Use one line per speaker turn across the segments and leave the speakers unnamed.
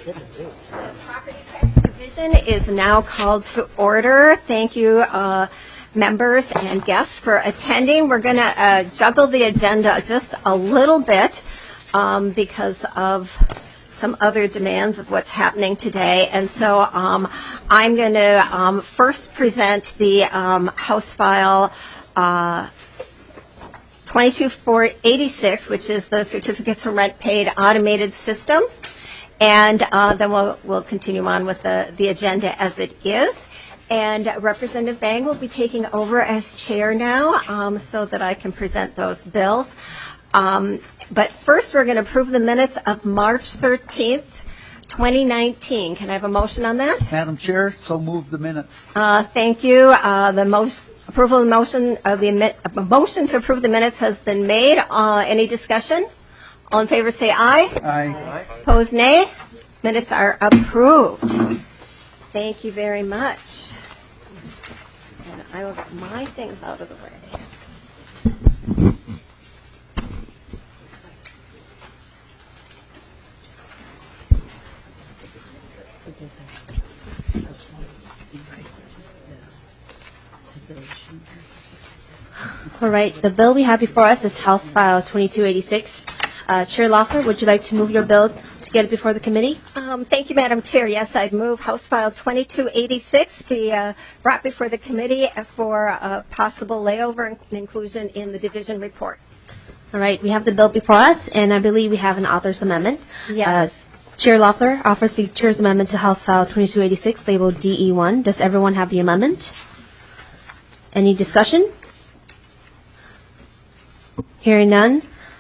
Property Tax Division is now called to order. Thank you, members and guests, for attending. We're going to juggle the agenda just a little bit because of some other demands of what's happening today. And so I'm going to first present the House File 22486, which is the Certificates of Rent Paid Automated System. And then we'll continue on with the agenda as it is. And Representative Bang will be taking over as chair now so that I can present those bills. But first, we're going to approve the minutes of March 13th, 2019. Can I have a motion on that?
Madam Chair, so move the minutes.
Thank you. Approval of the motion motion to approve the minutes has been made. Any discussion? All in favor say aye.
Aye.
Opposed, nay. Minutes are approved. Thank you very much. And I will get my things out of the way.
All right, the bill we have before us is House File 2286. Chair Loeffler, would you like to move your bill to get it before the committee?
Thank you, Madam Chair. Yes, I'd move House File 2286 be brought before the committee for a possible layover and inclusion in the division report.
All right, we have the bill before us, and I believe we have an author's amendment.
Yes.
Chair Loeffler offers the chair's amendment to House File 2286, labeled DE1. Does everyone have the amendment? Any discussion? Hearing none.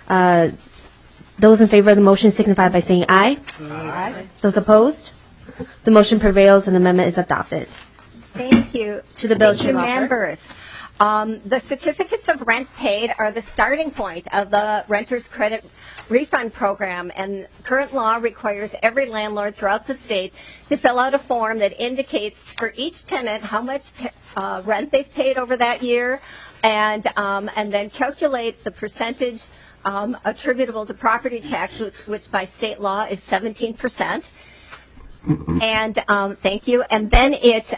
Those in favor of the motion signify by saying aye.
Aye.
Those opposed? The motion prevails and the amendment is adopted.
Thank you.
To the bill,
Thank you, members. The certificates of rent paid are the starting point of the Renters Credit Refund Program, and current law requires every landlord throughout the state to fill out a form that indicates for each tenant how much rent they've paid over that year, and then calculate the percentage attributable to property tax, which by state law is 17%. And thank you. And then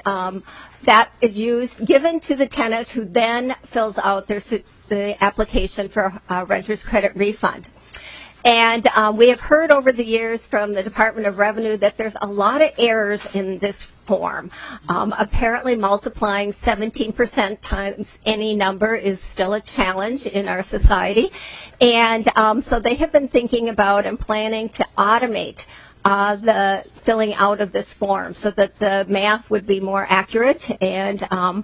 that is given to the tenant, who then fills out the application for a renter's credit refund. And we have heard over the years from the Department of Revenue that there's a lot of errors in this form. Apparently multiplying 17% times any number is still a challenge in our society. And so they have been thinking about and planning to automate the filling out of this form so that the math would be more accurate. And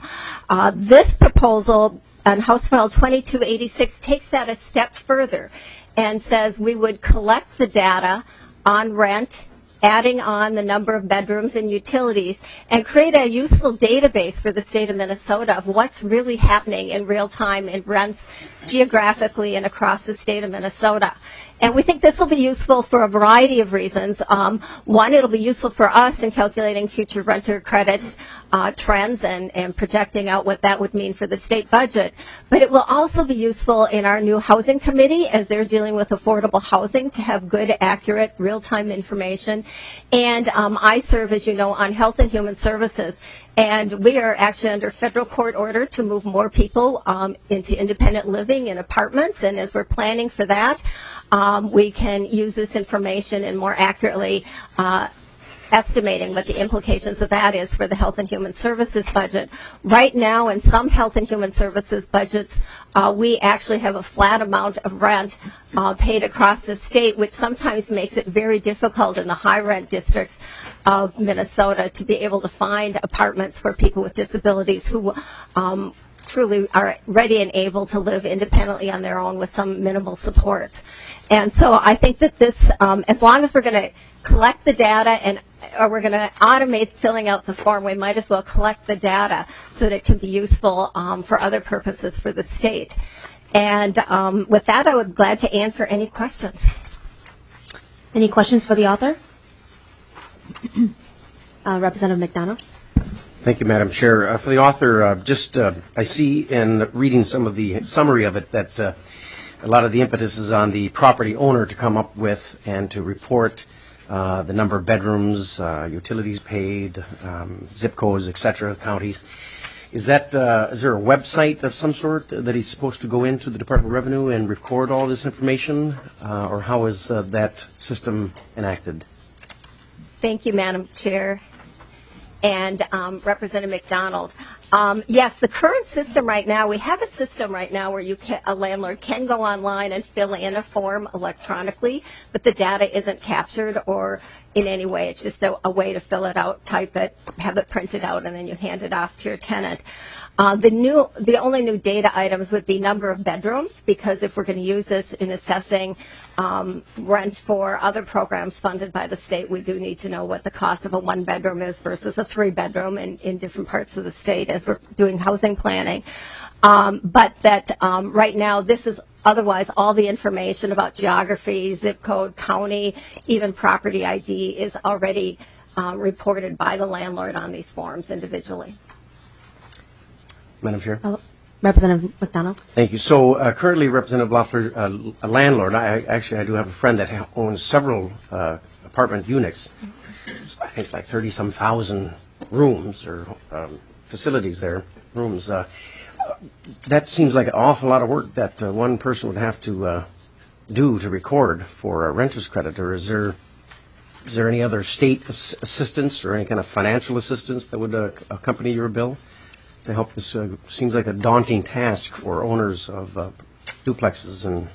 this proposal on House File 2286 takes that a step further and says we would collect the data on rent, adding on the number of bedrooms and utilities, and create a useful database for the state of Minnesota of what's really happening in real time in rents geographically and across the state of Minnesota. And we think this will be useful for a variety of reasons. One, it'll be useful for us in calculating future renter credit trends and projecting out what that would mean for the state budget. But it will also be useful in our new housing committee as they're dealing with affordable housing to have good, accurate, real-time information. And I serve, as you know, on Health and Human Services. And we are actually under federal court order to move more people into independent living in apartments. And as we're planning for that, we can use this information and more accurately estimating what the implications of that is for the Health and Human Services budget. Right now, in some Health and Human Services budgets, we actually have a flat amount of rent paid across the state, which sometimes makes it very difficult in the high rent districts of Minnesota to be able to find apartments for people with disabilities who truly are ready and able to live independently on their own with some minimal supports. And so I think that this, as long as we're going to collect the data or we're going to automate filling out the form, we might as well collect the data so that it can be useful for other purposes for the state. And with that, I would be glad to answer any questions.
Any questions for the author? Representative McDonough.
Thank you, Madam Chair. For the author, I see in reading some of the summary of it that a lot of the impetus is on the property owner to come up with and to report the number of bedrooms, utilities paid, zip codes, etc., counties. Is there a website of some sort that he's supposed to go into the Department of Revenue and record all this information, or how is that system enacted?
Thank you, Madam Chair. And Representative McDonald. Yes, the current system right now, we have a system right now where a landlord can go online and fill in a form electronically, but the data isn't captured or in any way. It's just a way to fill it out, type it, have it printed out, and then you hand it off to your tenant. The only new data items would be number of bedrooms, because if we're going to use this in assessing rent for other programs funded by the state, we do need to know what the cost of a one-bedroom is versus a three-bedroom in different parts of the state as we're doing housing planning. But that right now, this is otherwise all the information about geography, zip code, county, even property ID is already reported by the landlord on these forms individually.
Madam Chair.
Representative McDonald.
Thank you. So currently, Representative Loeffler, a landlord, I do have a friend that owns several apartment units, I think like 30-some thousand rooms or facilities there, rooms. That seems like an awful lot of work that one person would have to do to record for a renter's credit. Or is there any other state assistance or any kind of financial assistance that would accompany your bill to help this? Seems like a daunting task for owners of duplexes. And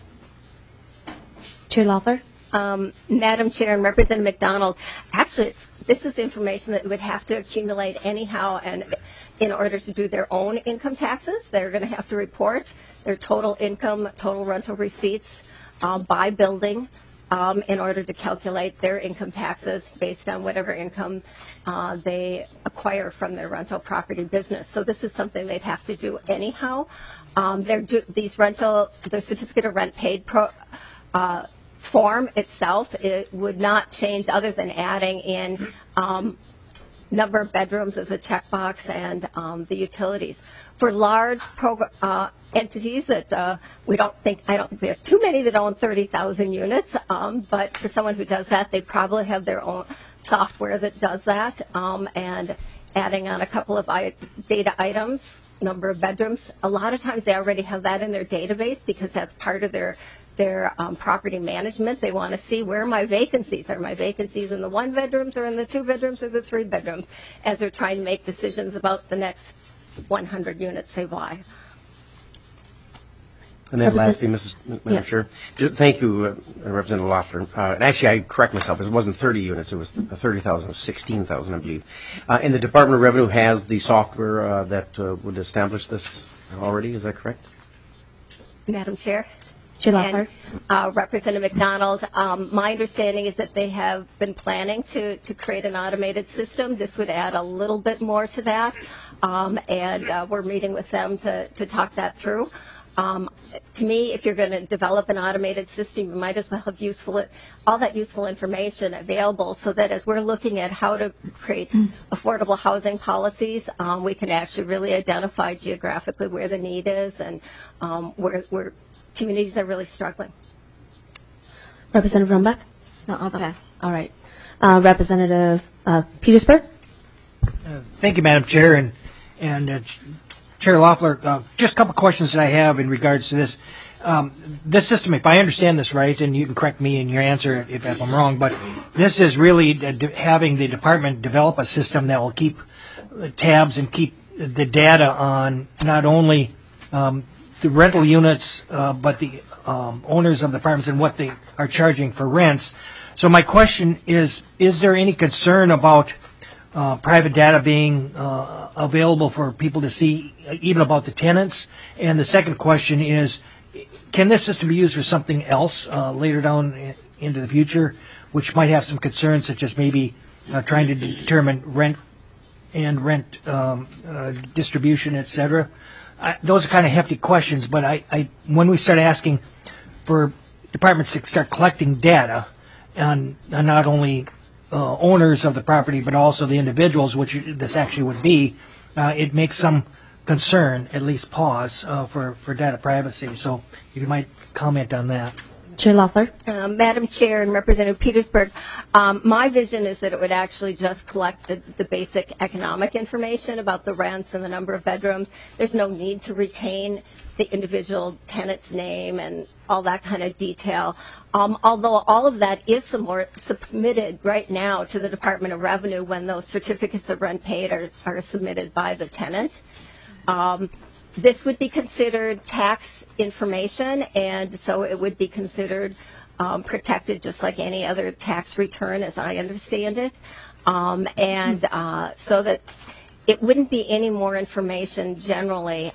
Chair Loeffler.
Madam Chair and Representative McDonald, actually this is information that would have to accumulate anyhow, and in order to do their own income taxes, they're going to have to report their total income, total rental receipts by building in order to calculate their income taxes based on whatever income they acquire from their rental property business. So this is something they'd have to do anyhow. The certificate of rent paid form itself, it would not change other than adding in number of bedrooms as a checkbox and the utilities. For large entities that I don't think we have too many that own 30,000 units, but for someone who does that, they probably have their own software that does that, and adding on a couple of data items, number of bedrooms. A lot of times they already have that in their database because that's part of their property management. They want to see where my vacancies are. My vacancies in the one bedrooms or in the two bedrooms or the three bedrooms as they're trying to make decisions about the next 100 units they buy.
And then lastly, Madam Chair, thank you, Representative Loeffler. And actually, I correct myself. It wasn't 30 units. It was 30,000. It was 16,000, I believe. And the Department of Revenue has the software that would establish this already. Is that correct?
Madam Chair.
Chair Loeffler.
And Representative McDonald, my understanding is that they have been planning to create an automated system. This would add a little bit more to that, and we're meeting with them to talk that through. To me, if you're going to develop an automated system, you might as well have all that useful information available so that as we're looking at how to create affordable housing policies, we can actually really identify geographically where the need is and where communities are really struggling.
Representative Rombach? No, I'll pass. All right. Representative Petersburg?
Thank you, Madam Chair, and Chair Loeffler. Just a couple questions that I have in regards to this. This system, if I understand this right, and you can correct me in your answer if I'm wrong, but this is really having the department develop a system that will keep tabs and keep the data on not only the rental units, but the owners of the apartments and what they are charging for rents. So my question is there any concern about private data being available for people to see, even about the tenants? And the second question is, can this system be used for something else later down into the future, which might have some concerns, such as maybe trying to determine rent and rent distribution, et cetera? Those are kind of hefty questions, but when we start asking for departments to start collecting data on not only owners of the property, but also the individuals, which this actually would be, it makes some concern, at least pause, for data privacy. So if you might comment on that.
Chair Loeffler.
Madam Chair and Representative Petersburg, my vision is that it would actually just collect the basic economic information about the rents and the number of bedrooms. There's no need to retain the individual tenant's name and all that kind of detail. Although all of that is submitted right now to the Department of Revenue when those certificates of rent paid are submitted by the tenant. This would be considered tax information, and so it would be considered protected just like any other tax return, as I understand it. So that it wouldn't be any more information generally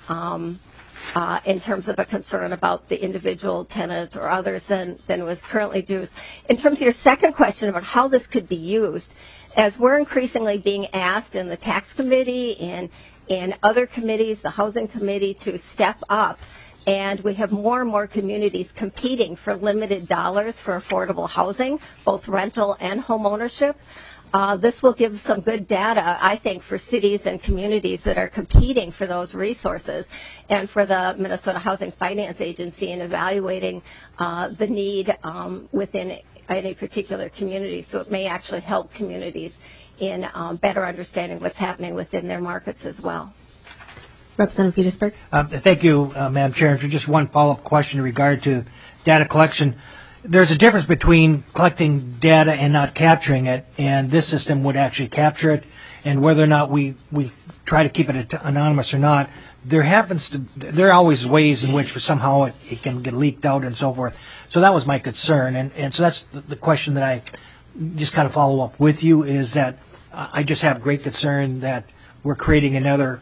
in terms of a concern about the individual tenant or others than was currently due. In terms of your second question about how this could be used, as we're increasingly being asked in the tax committee and in other committees, the housing committee, to step up, and we have more and more communities competing for limited dollars for affordable housing, both rental and home ownership. This will give some good data, I think, for cities and communities that are competing for those resources, and for the Minnesota Housing Finance Agency in evaluating the need within any particular community. So it may actually help communities in better understanding what's happening within their markets as well.
Representative Petersburg.
Thank you, Madam Chair. And for just one follow-up question in regard to data collection, there's a difference between collecting data and not capturing it, and this system would actually capture it. And whether or not we try to keep it anonymous or not, there are always ways in which somehow it can get leaked out and so forth. So that was my concern, and so that's the question that I just kind of follow up with you, is that I just have great concern that we're creating another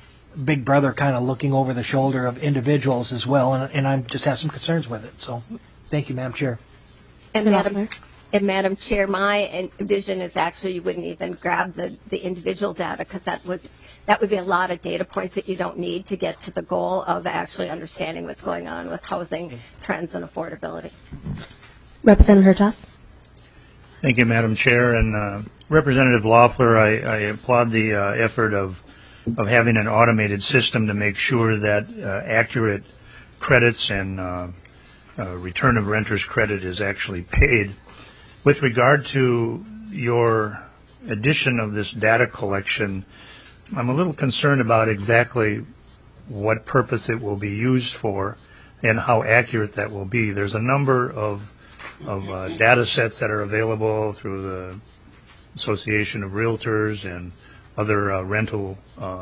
big brother kind of looking over the shoulder of individuals as well, and I just have some concerns with it. So thank you, Madam Chair.
And Madam Chair, my vision is actually you wouldn't even grab the individual data, because that would be a lot of data points that you don't need to get to the goal of actually understanding what's going on with housing trends and affordability.
Representative Hertas.
Thank you, Madam Chair. And Representative Loeffler, I applaud the effort of having an automated system to make sure that accurate credits and return of renter's credit is actually paid. With regard to your addition of this data collection, I'm a little concerned about exactly what purpose it will be used for and how accurate that will be. There's a number of data sets that are available through the Association of Realtors and other rental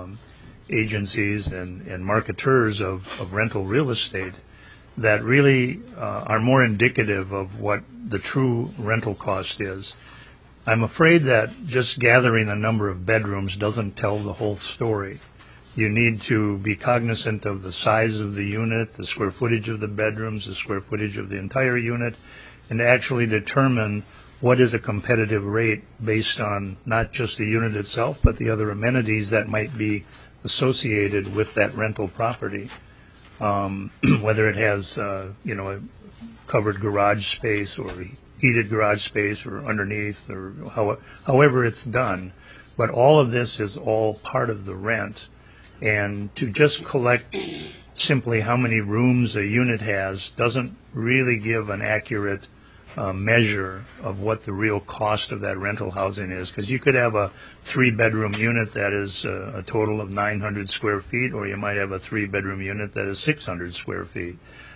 agencies and marketers of rental real estate that really are more indicative of what the true rental cost is. I'm afraid that just gathering a number of bedrooms doesn't tell the whole story. You need to be cognizant of the size of the unit, the square footage of the bedrooms, the square footage of the entire unit, and to actually determine what is a competitive rate based on not just the unit itself, but the other amenities that might be associated with that rental property. Whether it has, a covered garage space or heated garage space or underneath, or however it's done. But all of this is all part of the rent. And to just collect simply how many rooms a unit has doesn't really give an accurate measure of what the real cost of that rental housing is, because you could have a 3-bedroom unit that is a total of 900 square feet, or you might have a 3-bedroom unit that is 600 square feet.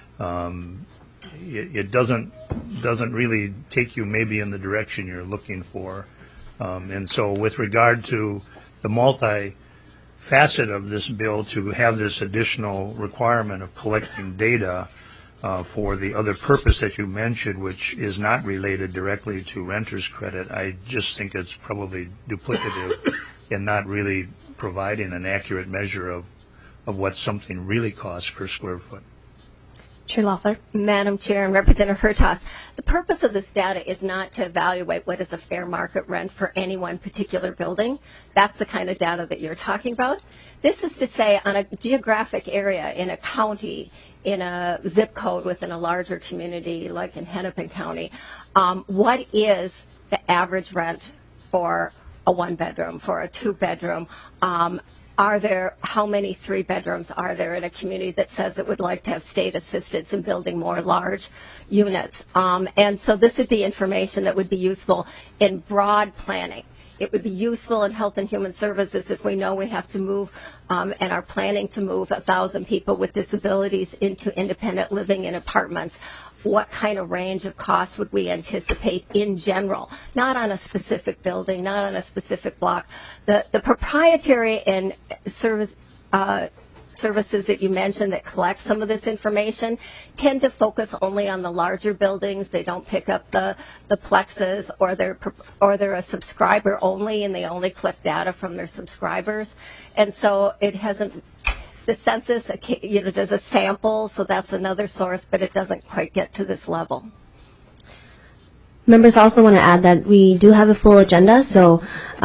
It doesn't really take you maybe in the direction you're looking for. And so with regard to the multi-facet of this bill, to have this additional requirement of collecting data for the other purpose that you mentioned, which is not related directly to renter's credit, I just think it's probably duplicative and not really providing an accurate measure of what something really costs per square foot.
Chair Loeffler.
Madam Chair and Representative Hertas, the purpose of this data is not to evaluate what is a fair market rent for any one particular building. That's the kind of data that you're talking about. This is to say, on a geographic area in a county, in a zip code within a larger community like in Hennepin County, what is the average rent for a 1-bedroom, for a 2-bedroom? how many 3-bedrooms are there in a community that says it would like to have state assistance in building more large units. And so this would be information that would be useful in broad planning. It would be useful in Health and Human Services if we know we have to move and are planning to move 1,000 people with disabilities into independent living in apartments. What kind of range of costs would we anticipate in general, not on a specific building, not on a specific block? The proprietary and services that you mentioned that collect some of this information tend to focus only on the larger buildings. They don't pick up the plexes, or they're a subscriber only, and they only collect data from their subscribers. And so it hasn't. The census, does a sample, so that's another source, but it doesn't quite get to this level.
Members also want to add that we do have a full agenda, so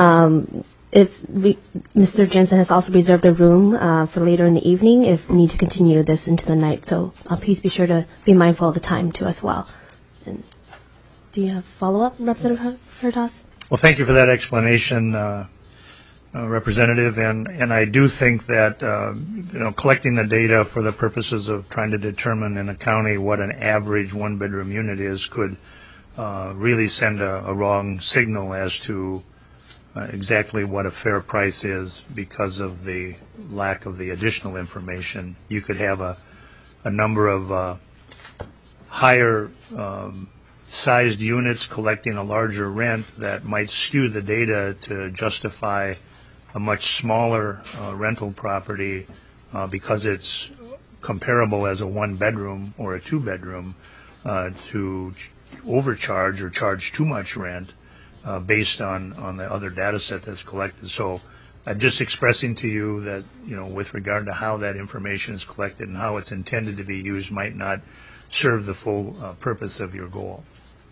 Mr. Jensen has also reserved a room for later in the evening if we need to continue this into the night. So please be sure to be mindful of the time too as well. And do you have follow-up, Representative Hertas?
Well, thank you for that explanation, Representative, and I do think that collecting the data for the purposes of trying to determine in a county what an average 1-bedroom unit is could really send a wrong signal as to exactly what a fair price is because of the lack of the additional information. You could have a number of higher sized units collecting a larger rent that might skew the data to justify a much smaller rental property because it's comparable as a 1-bedroom or a 2-bedroom to overcharge or charge too much rent based on the other data set that's collected. So I'm just expressing to you that, with regard to how that information is collected and how it's intended to be used might not serve the full purpose of your goal.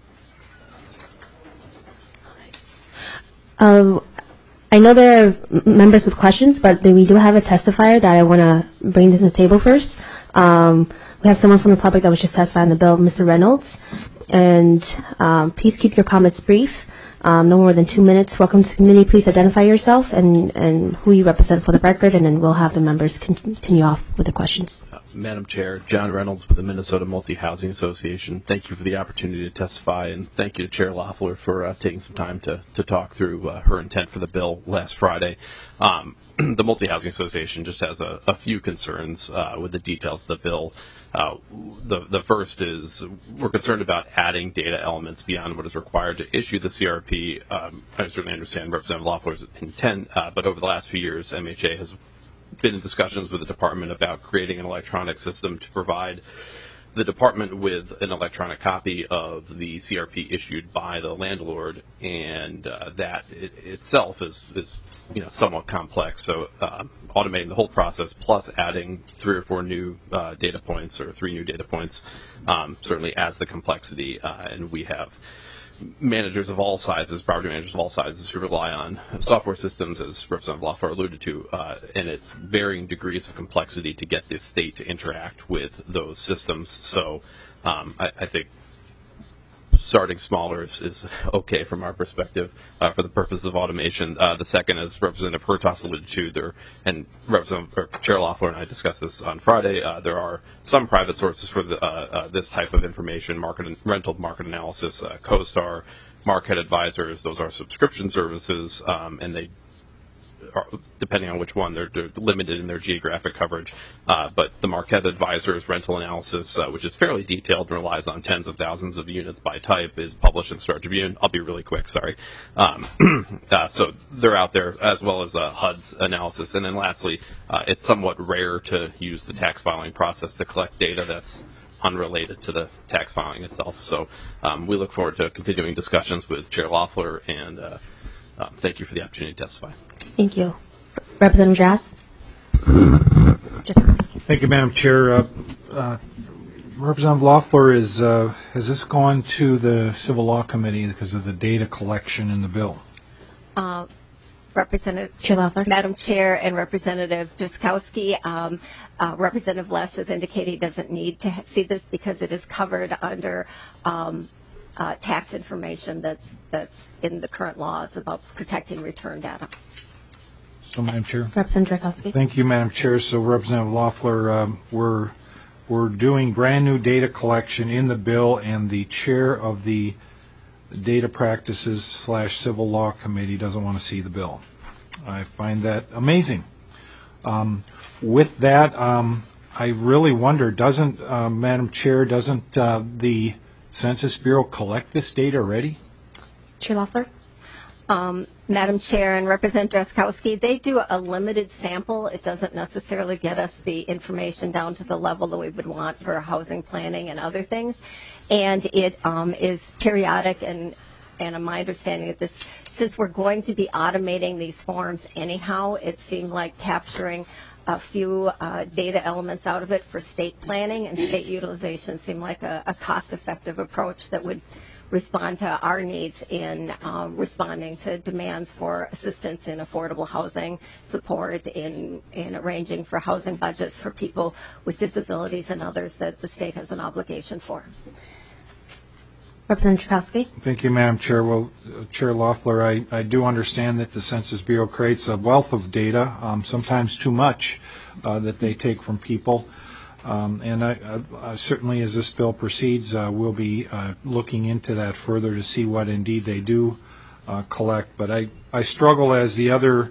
I know there are members with questions, but we do have a testifier that I want to bring this to the table first. We have someone from the public that was just testifying on the bill, Mr. Reynolds. And please keep your comments brief, no more than 2 minutes. Welcome to the committee. Please identify yourself and who you represent for the record, and then we'll have the members continue off with the questions.
Madam Chair, John Reynolds with the Minnesota Multi-Housing Association. Thank you for the opportunity to testify, and thank you to Chair Loeffler for taking some time to talk through her intent for the bill last Friday. The Multi-Housing Association just has a few concerns with the details of the bill. The first is we're concerned about adding data elements beyond what is required to issue the CRP. I certainly understand Representative Loeffler's intent, but over the last few years, MHA has been in discussions with the department about creating an electronic system to provide the department with an electronic copy of the CRP issued by the landlord, and that itself is somewhat complex. So automating the whole process plus adding 3 or 4 new data points or 3 new data points certainly adds the complexity, and we have managers of all sizes, property managers of all sizes, who rely on software systems, as Representative Loeffler alluded to, and it's varying degrees of complexity to get the state to interact with those systems. So I think starting smaller is okay from our perspective for the purpose of automation. The second, as Representative Hertas alluded to, and Chair Loeffler and I discussed this on Friday, there are some private sources for this type of information, rental market analysis, CoStar, Marquette Advisors. Those are subscription services, and they are, depending on which one, they're limited in their geographic coverage. But the Marquette Advisors rental analysis, which is fairly detailed and relies on tens of thousands of units by type, is published in the Star Tribune. I'll be really quick, sorry. So they're out there, as well as HUD's analysis. And then lastly, it's somewhat rare to use the tax filing process to collect data that's unrelated to the tax filing itself. So we look forward to continuing discussions with Chair Loeffler, and thank you for the opportunity to testify.
Thank you. Representative Jass.
Thank you, Madam Chair. Representative Loeffler, has this gone to the Civil Law Committee because of the data collection in the bill?
Representative
Chair Loeffler.
Madam Chair and Representative Juskowski, Representative Lesch has indicated he doesn't need to see this because it is covered under tax information that's in the current laws about protecting return data.
So, Madam Chair.
Representative Drakowski.
Thank you, Madam Chair. So, Representative Loeffler, we're doing brand new data collection in the bill, and the chair of the Data Practices / Civil Law Committee doesn't want to see the bill. I find that amazing. With that, I really wonder, Madam Chair, doesn't the Census Bureau collect this data already?
Chair Loeffler.
Madam Chair and Representative Drakowski, they do a limited sample. It doesn't necessarily get us the information down to the level that we would want for housing planning and other things. And it is periodic, and my understanding of this, since we're going to be automating these forms anyhow, it seemed like capturing a few data elements out of it for state planning and state utilization seemed like a cost-effective approach that would respond to our needs in responding to demands for assistance in affordable housing, support in arranging for housing budgets for people with disabilities and others that the state has an obligation for.
Representative Drakowski.
Thank you, Madam Chair. Well, Chair Loeffler, I do understand that the Census Bureau creates a wealth of data, sometimes too much, that they take from people. And I certainly, as this bill proceeds, we'll be looking into that further to see what indeed they do collect. But I struggle, as the other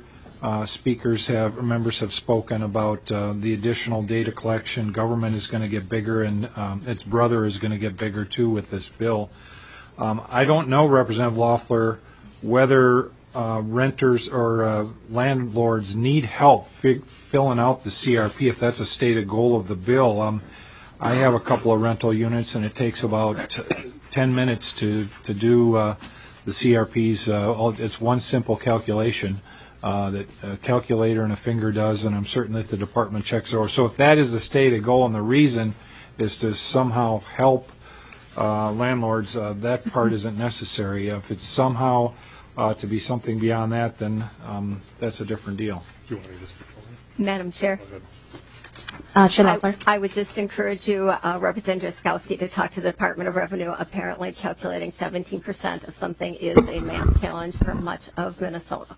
members have spoken about the additional data collection. Government is going to get bigger, and its brother is going to get bigger too with this bill. I don't know, Representative Loeffler, whether renters or landlords need help filling out the CRP, if that's a stated goal of the bill. I have a couple of rental units, and it takes about 10 minutes to do the CRPs. It's one simple calculation that a calculator and a finger does, and I'm certain that the department checks it over. So if that is the stated goal and the reason is to somehow help landlords, that part isn't necessary. If it's somehow to be something beyond that, then that's a different deal.
Madam Chair.
Chair Loeffler.
I would just encourage you, Representative Drakowski, to talk to the Department of Revenue. Apparently calculating 17% of something is a math challenge for much of Minnesota.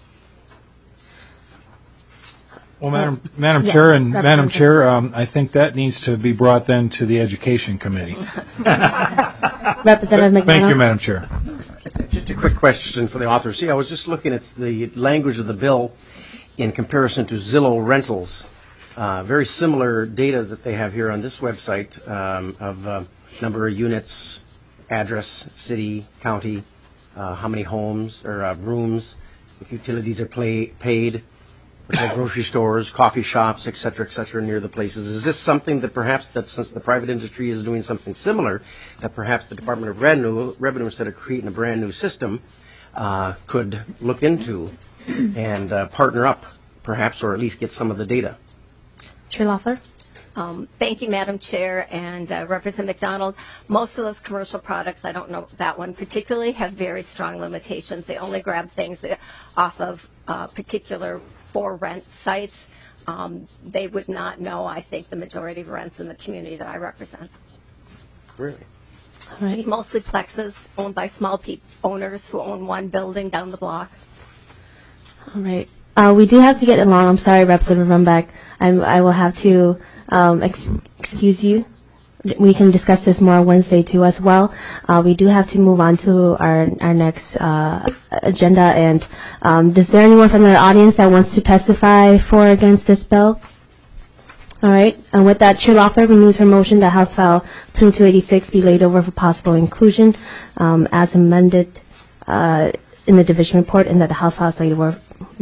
Well, Madam Chair, and Madam Chair, I think that needs to be brought then to the Education Committee.
Representative McDonald.
Thank you, Madam Chair.
Just a quick question for the author. See, I was just looking at the language of the bill in comparison to Zillow Rentals. Very similar data that they have here on this website of number of units, address, city, county, how many homes or rooms, if utilities are paid, grocery stores, coffee shops, et cetera, near the places. Is this something that perhaps, that since the private industry is doing something similar, that perhaps the Department of Revenue instead of creating a brand new system, could look into and partner up, perhaps, or at least get some of the data?
Chair Loeffler.
Thank you, Madam Chair, and Representative McDonald. Most of those commercial products, I don't know that one particularly, have very strong limitations. They only grab things off of particular for rent sites. They would not know, I think, the majority of rents in the community that I represent.
Really?
All right.
It's mostly plexes owned by small owners who own one building down the block.
All right. We do have to get along. I'm sorry, Representative Runbeck. I will have to excuse you. We can discuss this more Wednesday too as well. We do have to move on to our next agenda. And is there anyone from the audience that wants to testify for or against this bill? All right. And with that, Chair Loeffler removes her motion that House File 2286 be laid over for possible inclusion as amended in the division report, and that the House File is laid over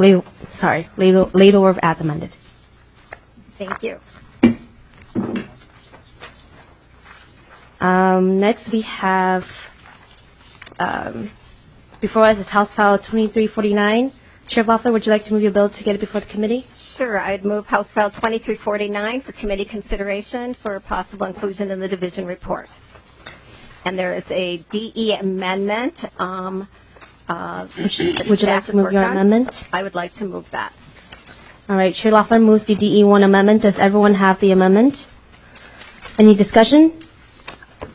as amended.
Thank you.
Next, we have before us is House File 2349. Chair Loeffler, would you like to move your bill to get it before the committee?
Sure. I'd move House File 2349 for committee consideration for possible inclusion in the division report. And there is a DE amendment.
Would you like to move your amendment?
I would like to move that.
All right. Chair Loeffler moves the DE1 amendment. Does everyone have the amendment? Any discussion?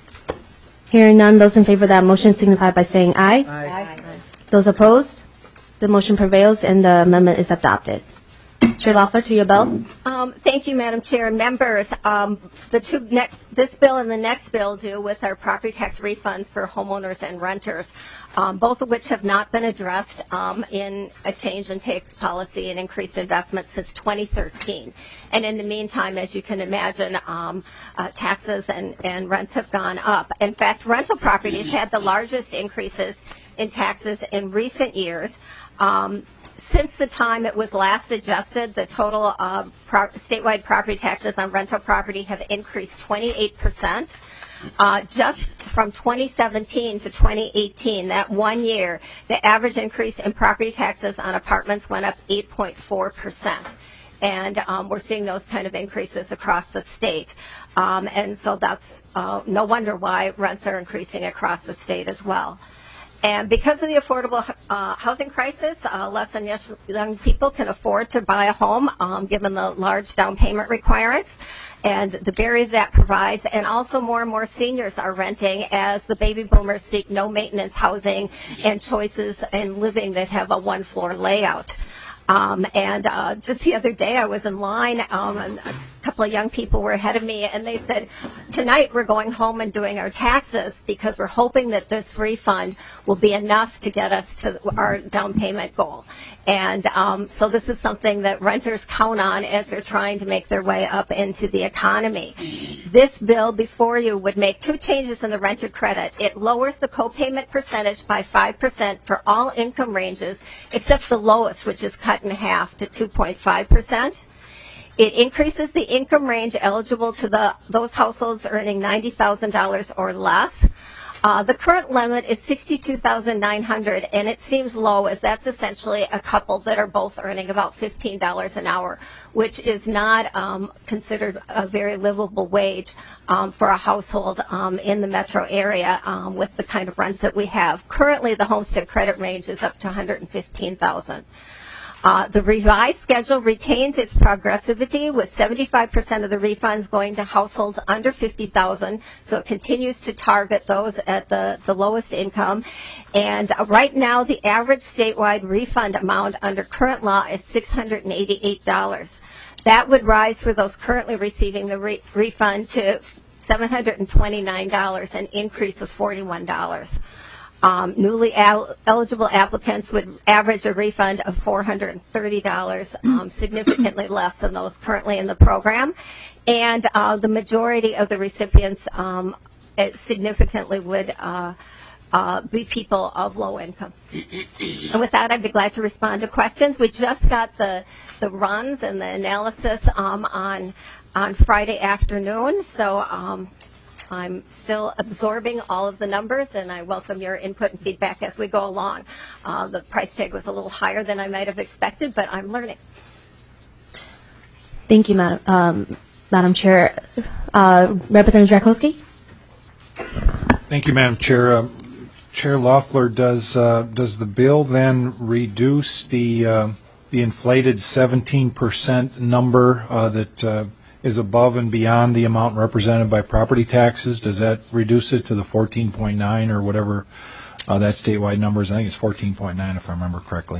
Hearing none, those in favor of that motion signify by saying aye.
Aye.
Those opposed? The motion prevails and the amendment is adopted. Chair Loeffler, to your bell.
Thank you, Madam Chair and members. This bill and the next bill deal with our property tax refunds for homeowners and renters, both of which have not been addressed in a change in tax policy and increased investment since 2013. And in the meantime, as you can imagine, taxes and rents have gone up. In fact, rental properties had the largest increases in taxes in recent years. Since the time it was last adjusted, the total statewide property taxes on rental property have increased 28%. Just from 2017 to 2018, that 1 year, the average increase in property taxes on apartments went up 8.4%. And we're seeing those kind of increases across the state. And so that's no wonder why rents are increasing across the state as well. And because of the affordable housing crisis, less and less young people can afford to buy a home, given the large down payment requirements and the barriers that provides. And also more and more seniors are renting as the baby boomers seek no maintenance housing and choices in living that have a one-floor layout. Just the other day I was in line and a couple of young people were ahead of me and they said, tonight we're going home and doing our taxes because we're hoping that this refund will be enough to get us to our down payment goal. And so this is something that renters count on as they're trying to make their way up into the economy. This bill before you would make two changes in the renter credit. It lowers the copayment percentage by 5% for all income ranges except the lowest, which is cut in half to 2.5%. It increases the income range eligible to those households earning $90,000 or less. The current limit is $62,900, and it seems low as that's essentially a couple that are both earning about $15 an hour, which is not considered a very livable wage for a household in the metro area with the kind of rents that we have. Currently, the homestead credit range is up to $115,000. The revised schedule retains its progressivity with 75% of the refunds going to households under $50,000, so it continues to target those at the lowest income. And right now, the average statewide refund amount under current law is $688. That would rise for those currently receiving the refund to $729, an increase of $41. Newly eligible applicants would average a refund of $430, significantly less than those currently in the program. And the majority of the recipients significantly would be people of low income. And with that, I'd be glad to respond to questions. We just got the runs and the analysis on Friday afternoon, so I'm still absorbing all of the numbers, and I welcome your input and feedback as we go along. The price tag was a little higher than I might have expected, but I'm learning.
Thank you, Madam Chair. Representative Drakowski?
Thank you, Madam Chair. Chair Loeffler, does the bill then reduce the inflated 17% number that is above and beyond the amount represented by property taxes? Does that reduce it to the 14.9 or whatever that statewide number is? I think it's 14.9 if I remember correctly.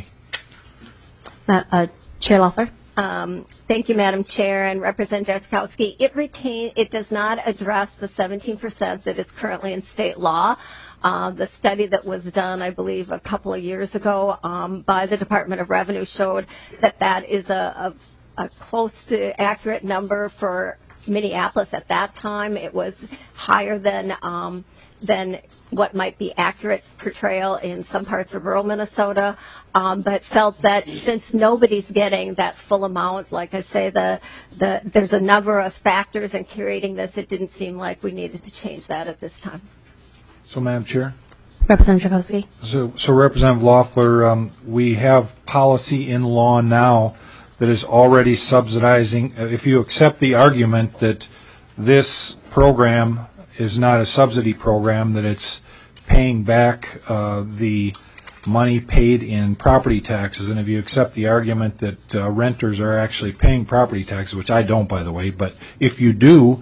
Chair Loeffler?
Thank you, Madam Chair and Representative Drakowski. It does not address the 17% that is currently in state law. The study that was done, I believe, a couple of years ago by the Department of Revenue showed that is a close to accurate number for Minneapolis at that time. It was higher than what might be accurate portrayal in some parts of rural Minnesota, but felt that since nobody's getting that full amount, like I say, there's a number of factors in creating this. It didn't seem like we needed to change that at this time.
So, Madam Chair?
Representative Drakowski?
So Representative Loeffler, we have policy in law now that is already subsidizing. If you accept the argument that this program is not a subsidy program, that it's paying back the money paid in property taxes, and if you accept the argument that renters are actually paying property taxes, which I don't, by the way, but if you do,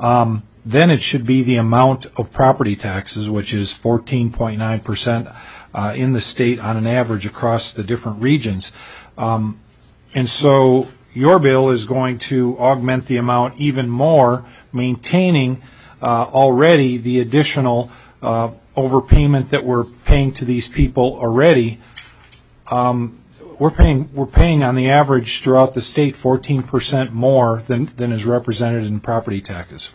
then it should be the amount of property taxes, which is 14.9%. in the state on an average across the different regions. And so your bill is going to augment the amount even more, maintaining already the additional overpayment that we're paying to these people already. We're paying on the average throughout the state 14% more than is represented in property taxes.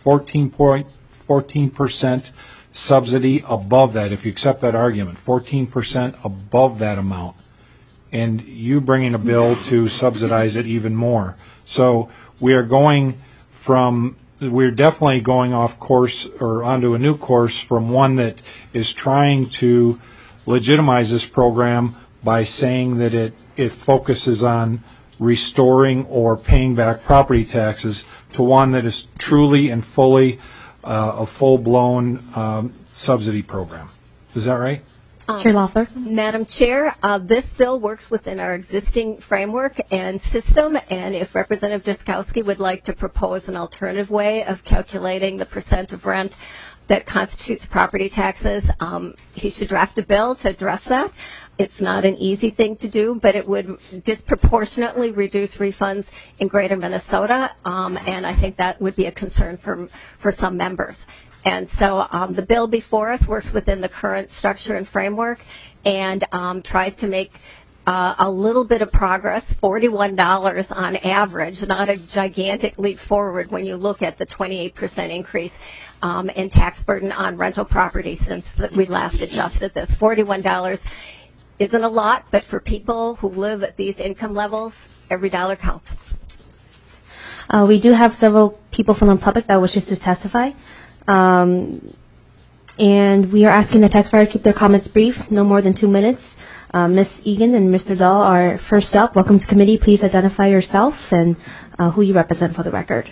14% subsidy above that, if you accept that argument, 14% above that amount. And you bringing a bill to subsidize it even more. So we're definitely going off course or onto a new course from one that is trying to legitimize this program by saying that it focuses on restoring or paying back property taxes to one that is truly and fully a full-blown subsidy program. Is that right?
Chair Loeffler.
Madam Chair, this bill works within our existing framework and system, and if Representative Drazkowski would like to propose an alternative way of calculating the percent of rent that constitutes property taxes, he should draft a bill to address that. It's not an easy thing to do, but it would disproportionately reduce refunds in greater Minnesota, and I think that would be a concern for some members. And so the bill before us works within the current structure and framework and tries to make a little bit of progress, $41 on average, not a gigantic leap forward when you look at the 28% increase in tax burden on rental property since we last adjusted this. $41 isn't a lot, but for people who live at these income levels, every dollar counts.
We do have several people from the public that wishes to testify. And we are asking the testifier to keep their comments brief, no more than 2 minutes. Ms. Egan and Mr. Dahl are first up. Welcome to committee. Please identify yourself and who you represent for the record.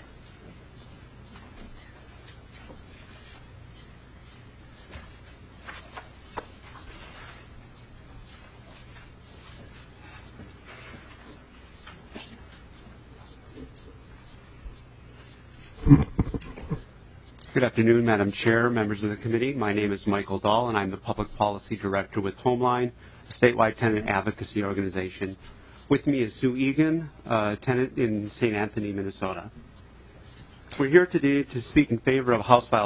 Good afternoon, Madam Chair, members of the committee. My name is Michael Dahl, and I'm the Public Policy Director with Homeline, a statewide tenant advocacy organization. With me is Sue Egan, a tenant in St. Anthony, Minnesota. We're here today to speak in favor of House File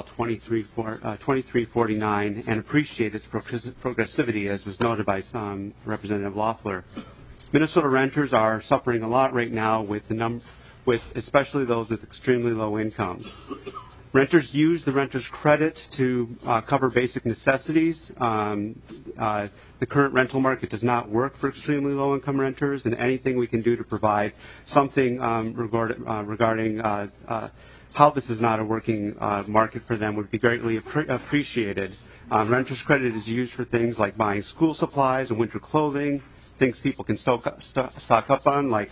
2349 and appreciate its progressivity, as was noted by Representative Loeffler. Minnesota renters are suffering a lot right now with especially those with extremely low incomes. Renters use the renter's credit to cover basic necessities. The current rental market does not work for extremely low-income renters, and anything we can do to provide something regarding how this is not a working market for them would be greatly appreciated. Renter's credit is used for things like buying school supplies and winter clothing, things people can stock up on, like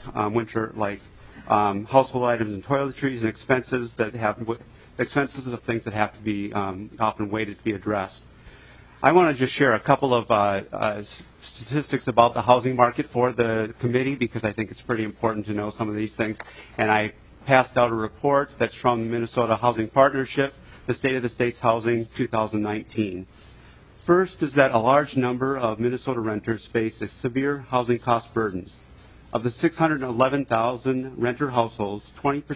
household items and toiletries, and expenses of things that have to be often waited to be addressed. I want to just share a couple of statistics about the housing market for the committee because I think it's pretty important to know some of these things. And I passed out a report that's from the Minnesota Housing Partnership, the State of the State's Housing 2019. First is that a large number of Minnesota renters face severe housing cost burdens. Of the 611,000 renter households,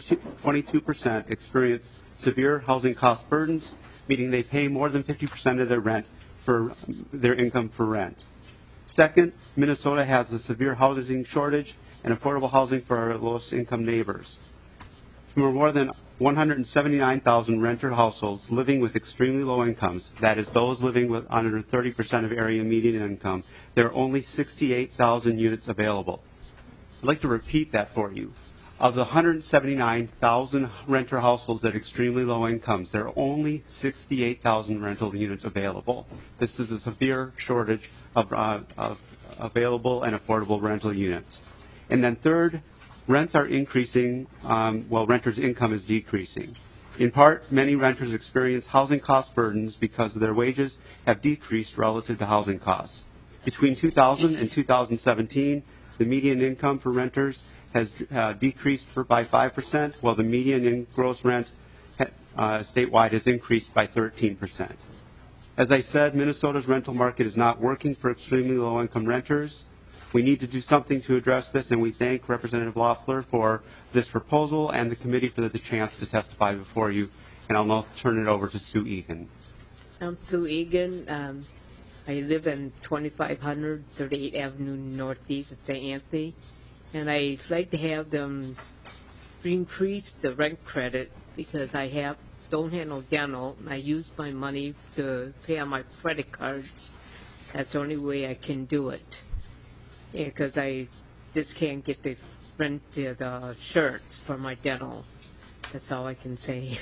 22% experience severe housing cost burdens, meaning they pay more than 50% of their rent for their income for rent. Second, Minnesota has a severe housing shortage and affordable housing for our lowest income neighbors. For more than 179,000 renter households living with extremely low incomes, that is those living with under 30% of area median income, there are only 68,000 units available. I'd like to repeat that for you. Of the 179,000 renter households at extremely low incomes, there are only 68,000 rental units available. This is a severe shortage of available and affordable rental units. And then third, rents are increasing while renters' income is decreasing. In part, many renters experience housing cost burdens because their wages have decreased relative to housing costs. Between 2000 and 2017, the median income for renters has decreased by 5%, while the median in gross rent statewide has increased by 13%. As I said, Minnesota's rental market is not working for extremely low-income renters. We need to do something to address this, and we thank Representative Loeffler for this proposal and the committee for the chance to testify before you. And I'll now turn it over to Sue Egan.
I'm Sue Egan. I live in 2500 38th Avenue Northeast of St. Anthony, and I'd like to have them increase the rent credit because I don't have no dental. I use my money to pay on my credit cards. That's the only way I can do it. Yeah, because I just can't get the shirts for my dental. That's all I can say.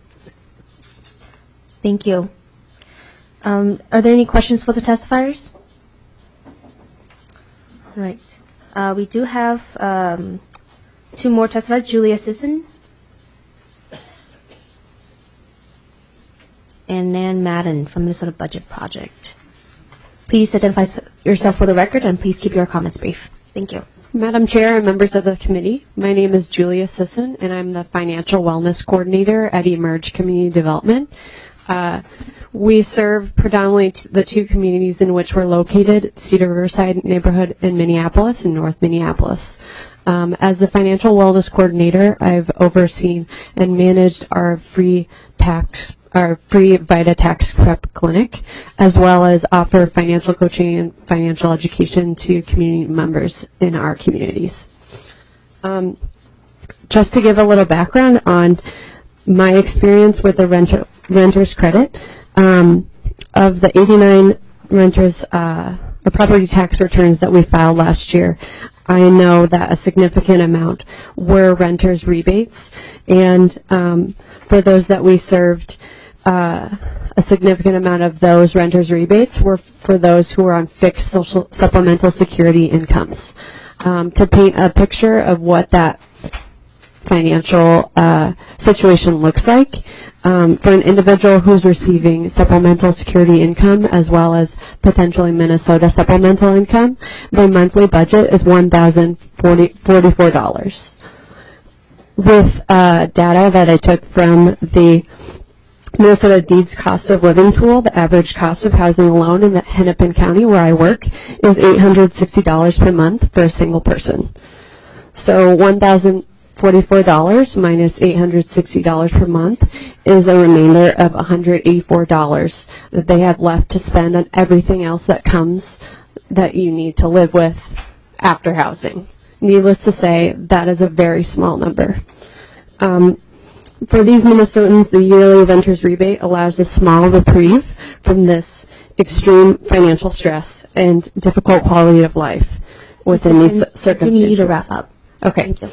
Thank you. Are there any questions for the testifiers? All right. We do have two more testifiers, Julia Sisson and Nan Madden from Minnesota Budget Project. Please identify yourself for the record and please keep your comments brief. Thank you.
Madam Chair and members of the committee, my name is Julia Sisson and I'm the Financial Wellness Coordinator at Emerge Community Development. We serve predominantly the two communities in which we're located, Cedar Riverside neighborhood in Minneapolis and North Minneapolis. As the Financial Wellness Coordinator, I've overseen and managed our free VITA tax prep clinic, as well as offer financial coaching and financial education to community members in our communities. Just to give a little background on my experience with the renter's credit, of the 89 renters property tax returns that we filed last year, I know that a significant amount were renters rebates, and for those that we served, a significant amount of those renters rebates were for those who were on fixed social supplemental security incomes. To paint a picture of what that financial situation looks like, for an individual who's receiving supplemental security income as well as potentially Minnesota supplemental income, their monthly budget is $1,044. With data that I took from the Minnesota Deeds Cost of Living tool, the average cost of housing alone in the Hennepin County where I work is $860 per month for a single person. So $1,044 minus $860 per month is a remainder of $184 that they have left to spend on everything else that comes that you need to live with after housing. Needless to say, that is a very small number. For these Minnesotans, the yearly renters rebate allows a small reprieve from this extreme financial stress and difficult quality of life within these circumstances.
We need to wrap up.
Okay.
Thank you.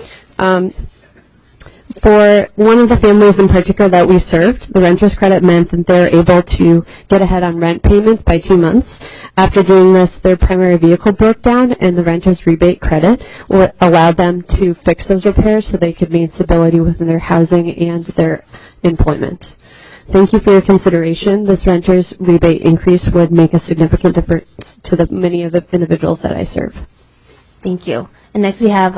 For one of the families in particular that we served, the renter's credit meant that they're able to get ahead on rent payments by 2 months. After doing this, their primary vehicle broke down, and the renter's rebate credit allowed them to fix those repairs so they could maintain stability within their housing and their employment. Thank you for your consideration. This renter's rebate increase would make a significant difference to many of the individuals that I serve.
Thank you. And next we have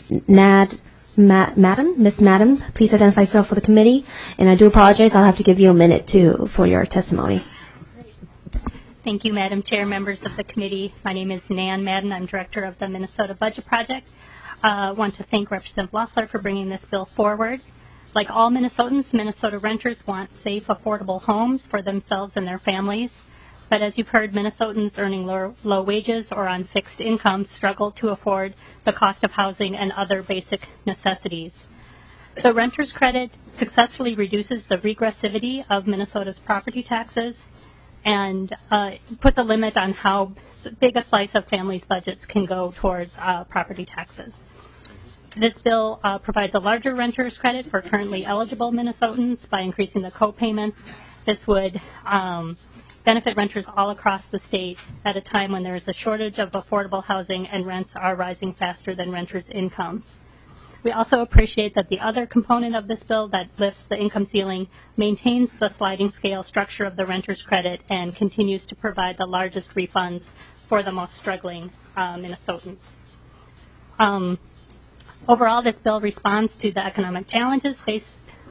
Miss Madam, please identify yourself for the committee. And I do apologize, I'll have to give you a minute for your testimony.
Thank you, Madam Chair, members of the committee. My name is Nan Madden. I'm director of the Minnesota Budget Project. I want to thank Representative Loeffler for bringing this bill forward. Like all Minnesotans, Minnesota renters want safe, affordable homes for themselves and their families. But as you've heard, Minnesotans earning low wages or on fixed incomes struggle to afford the cost of housing and other basic necessities. The renter's credit successfully reduces the regressivity of Minnesota's property taxes and puts a limit on how big a slice of families' budgets can go towards property taxes. This bill provides a larger renter's credit for currently eligible Minnesotans by increasing the co-payments. This would benefit renters all across the state at a time when there is a shortage of affordable housing and rents are rising faster than renters' incomes. We also appreciate that the other component of this bill that lifts the income ceiling maintains the sliding scale structure of the renter's credit and continues to provide the largest refunds for the most struggling Minnesotans. Overall, this bill responds to the economic challenges faced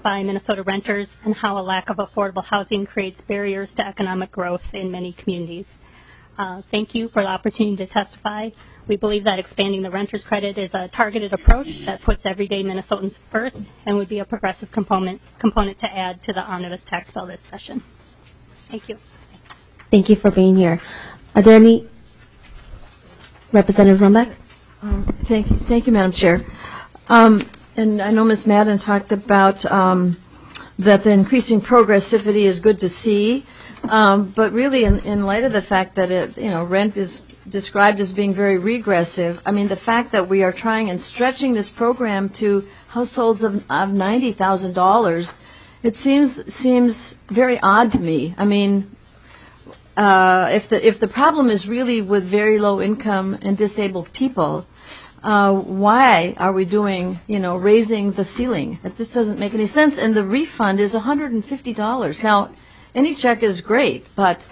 by Minnesota renters and how a lack of affordable housing creates barriers to economic growth in many communities. Thank you for the opportunity to testify. We believe that expanding the renter's credit is a targeted approach that puts everyday Minnesotans first and would be a progressive component to add to the omnibus tax bill this session. Thank you.
Thank you for being here. Are there any? Representative Rumbeck?
Thank you, Madam Chair. And I know Ms. Madden talked about that the increasing progressivity is good to see, but really in light of the fact that rent is described as being very regressive, I mean the fact that we are trying and stretching this program to households of $90,000, it seems very odd to me. I mean, if the problem is really with very low income and disabled people, why are we raising the ceiling? This doesn't make any sense. And the refund is $150. Now, any check is great, but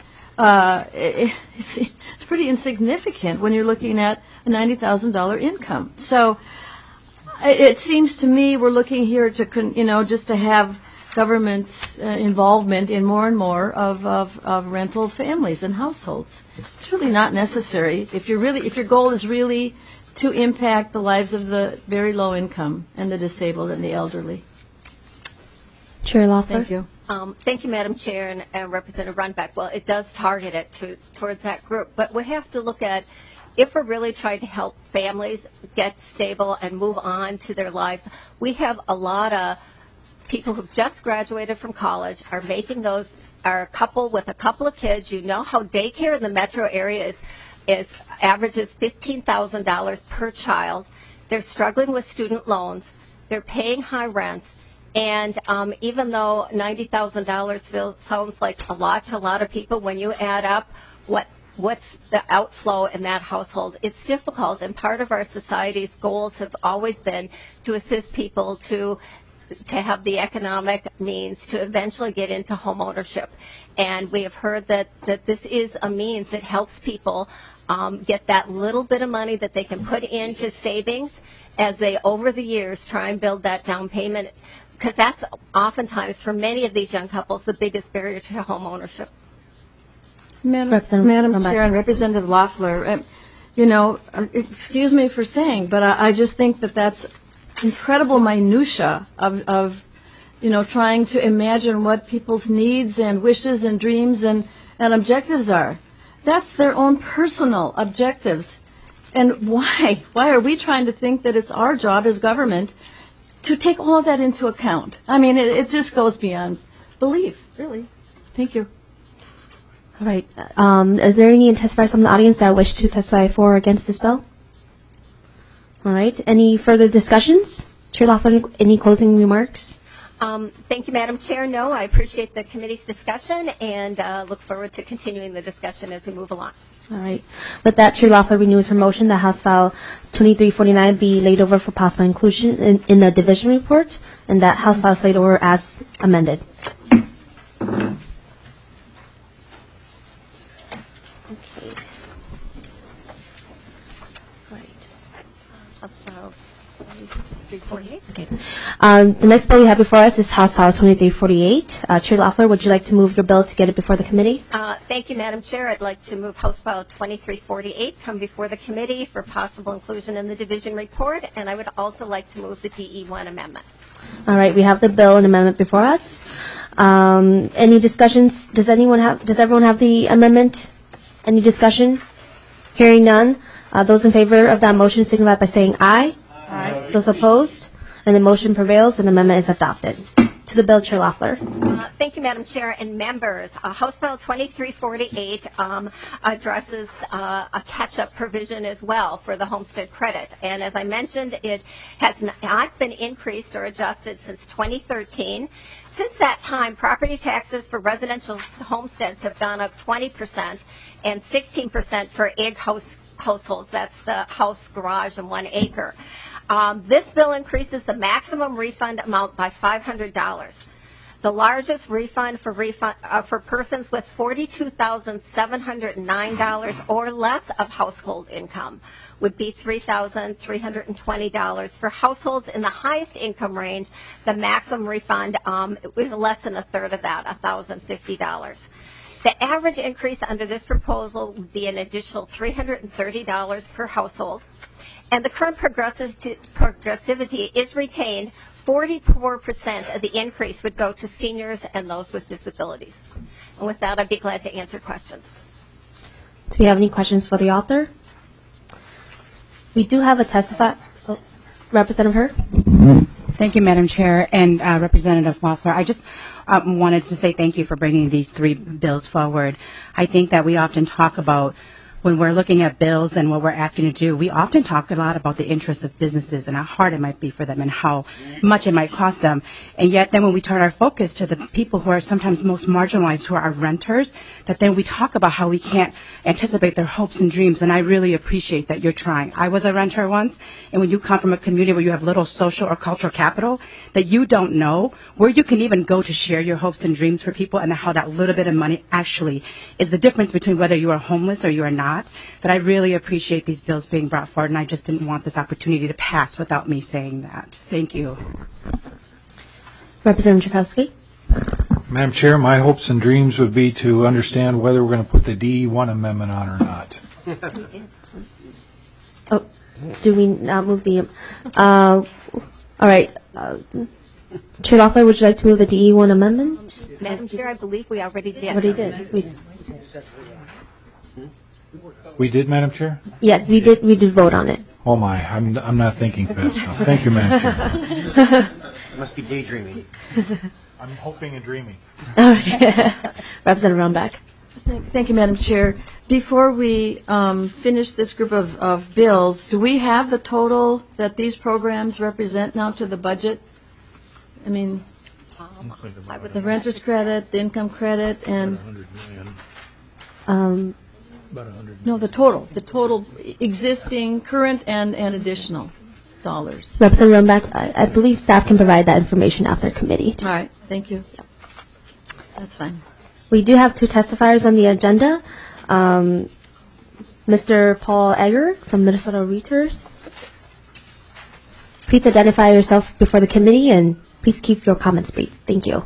it's pretty insignificant when you're looking at a $90,000 income. So it seems to me we're looking here to just to have government's involvement in more and more of rental families and households. It's really not necessary if your goal is really to impact the lives of the very low income and the disabled and the elderly.
Chair Loeffler?
Thank you.
Thank you, Madam Chair and Representative Runbeck. Well, it does target it towards that group, but we have to look at if we're really trying to help families get stable and move on to their life. We have a lot of people who've just graduated from college are a couple with a couple of kids. You know how daycare in the metro area averages $15,000 per child. They're struggling with student loans. They're paying high rents. And even though $90,000 sounds like a lot to a lot of people, when you add up what's the outflow in that household, it's difficult. And part of our society's goals have always been to assist people to have the economic means to eventually get into home ownership. And we have heard that this is a means that helps people get that little bit of money that they can put into savings as they, over the years, try and build that down payment, because that's oftentimes, for many of these young couples, the biggest barrier to home ownership.
Madam Chair and Representative Loeffler, excuse me for saying, but I just think that that's incredible minutia of trying to imagine what people's needs and wishes and dreams and objectives are. That's their own personal objectives. And why? Why are we trying to think that it's our job as government to take all of that into account? I mean, it just goes beyond belief, really. Thank you.
All right. Is there any testifiers from the audience that wish to testify for or against this bill? All right. Any further discussions? Chair Loeffler, any closing remarks?
Thank you, Madam Chair. No, I appreciate the committee's discussion and look forward to continuing the discussion as we move along.
All right. With that, Chair Loeffler renews her motion that House File 2349 be laid over for possible inclusion in the division report, and that House File is laid over as amended. Okay. The next bill we have before us is House File 2348. Chair Loeffler, would you like to move your bill to get it before the committee?
Thank you, Madam Chair. I'd like to move House File 2348 come before the committee for possible inclusion in the division report, and I would also like to move the DE1 amendment.
All right. We have the bill and amendment before us. Any discussions? Does everyone have the amendment? Any discussion? Hearing none. Those in favor of that motion signify by saying aye. Aye. Those opposed? And the motion prevails and the amendment is adopted. To the bill, Chair Loeffler.
Thank you, Madam Chair and members. House File 2348 addresses a catch-up provision as well for the homestead credit. And as I mentioned, it has not been increased or adjusted since 2013. Since that time, property taxes for residential homesteads have gone up 20% and 16% for egg households. That's the house, garage, and 1 acre. This bill increases the maximum refund amount by $500. The largest refund for persons with $42,709 or less of household income would be $3,320. For households in the highest income range, the maximum refund was less than a third of that, $1,050. The average increase under this proposal would be an additional $330 per household. And the current progressivity is retained. 44% of the increase would go to seniors and those with disabilities. And with that, I'd be glad to answer questions.
Do we have any questions for the author? We do have a testifier. Representative Hurd?
Thank you, Madam Chair, and Representative Loeffler. I just wanted to say thank you for bringing these three bills forward. I think that we often talk about, when we're looking at bills and what we're asking to do, we often talk a lot about the interests of businesses and how hard it might be for them and how much it might cost them. And yet then when we turn our focus to the people who are sometimes most marginalized, who are our renters, that then we talk about how we can't anticipate their hopes and dreams. And I really appreciate that you're trying. I was a renter once, and when you come from a community where you have little social or cultural capital, that you don't know where you can even go to share your hopes and dreams for people, and how that little bit of money actually is the difference between whether you are homeless or you are not. That I really appreciate these bills being brought forward, and I just didn't want this opportunity to pass without me saying that. Thank you.
Representative Chakowski?
Madam Chair, my hopes and dreams would be to understand whether we're going to put the DE1 amendment on or not.
Oh, do we not move the... all right. Chair Loeffler, would you like to move the DE1 amendment?
Madam Chair, I believe we already did.
Already did.
We did, Madam Chair?
Yes, we did. We did vote on it.
Oh my, I'm not thinking fast enough. Thank you, Madam Chair.
You must be daydreaming.
I'm hoping and dreaming.
All right. Representative Runbeck.
Thank you, Madam Chair. Before we finish this group of bills, do we have the total that these programs represent now to the budget? I mean, the renter's credit, the income credit, and no, the total existing, current, and additional dollars.
Representative Runbeck, I believe staff can provide that information after committee.
All right, thank you. Yep. That's fine.
We do have two testifiers on the agenda. Mr. Paul Egger from Minnesota Realtors. Please identify yourself before the committee and please keep your comments brief. Thank you.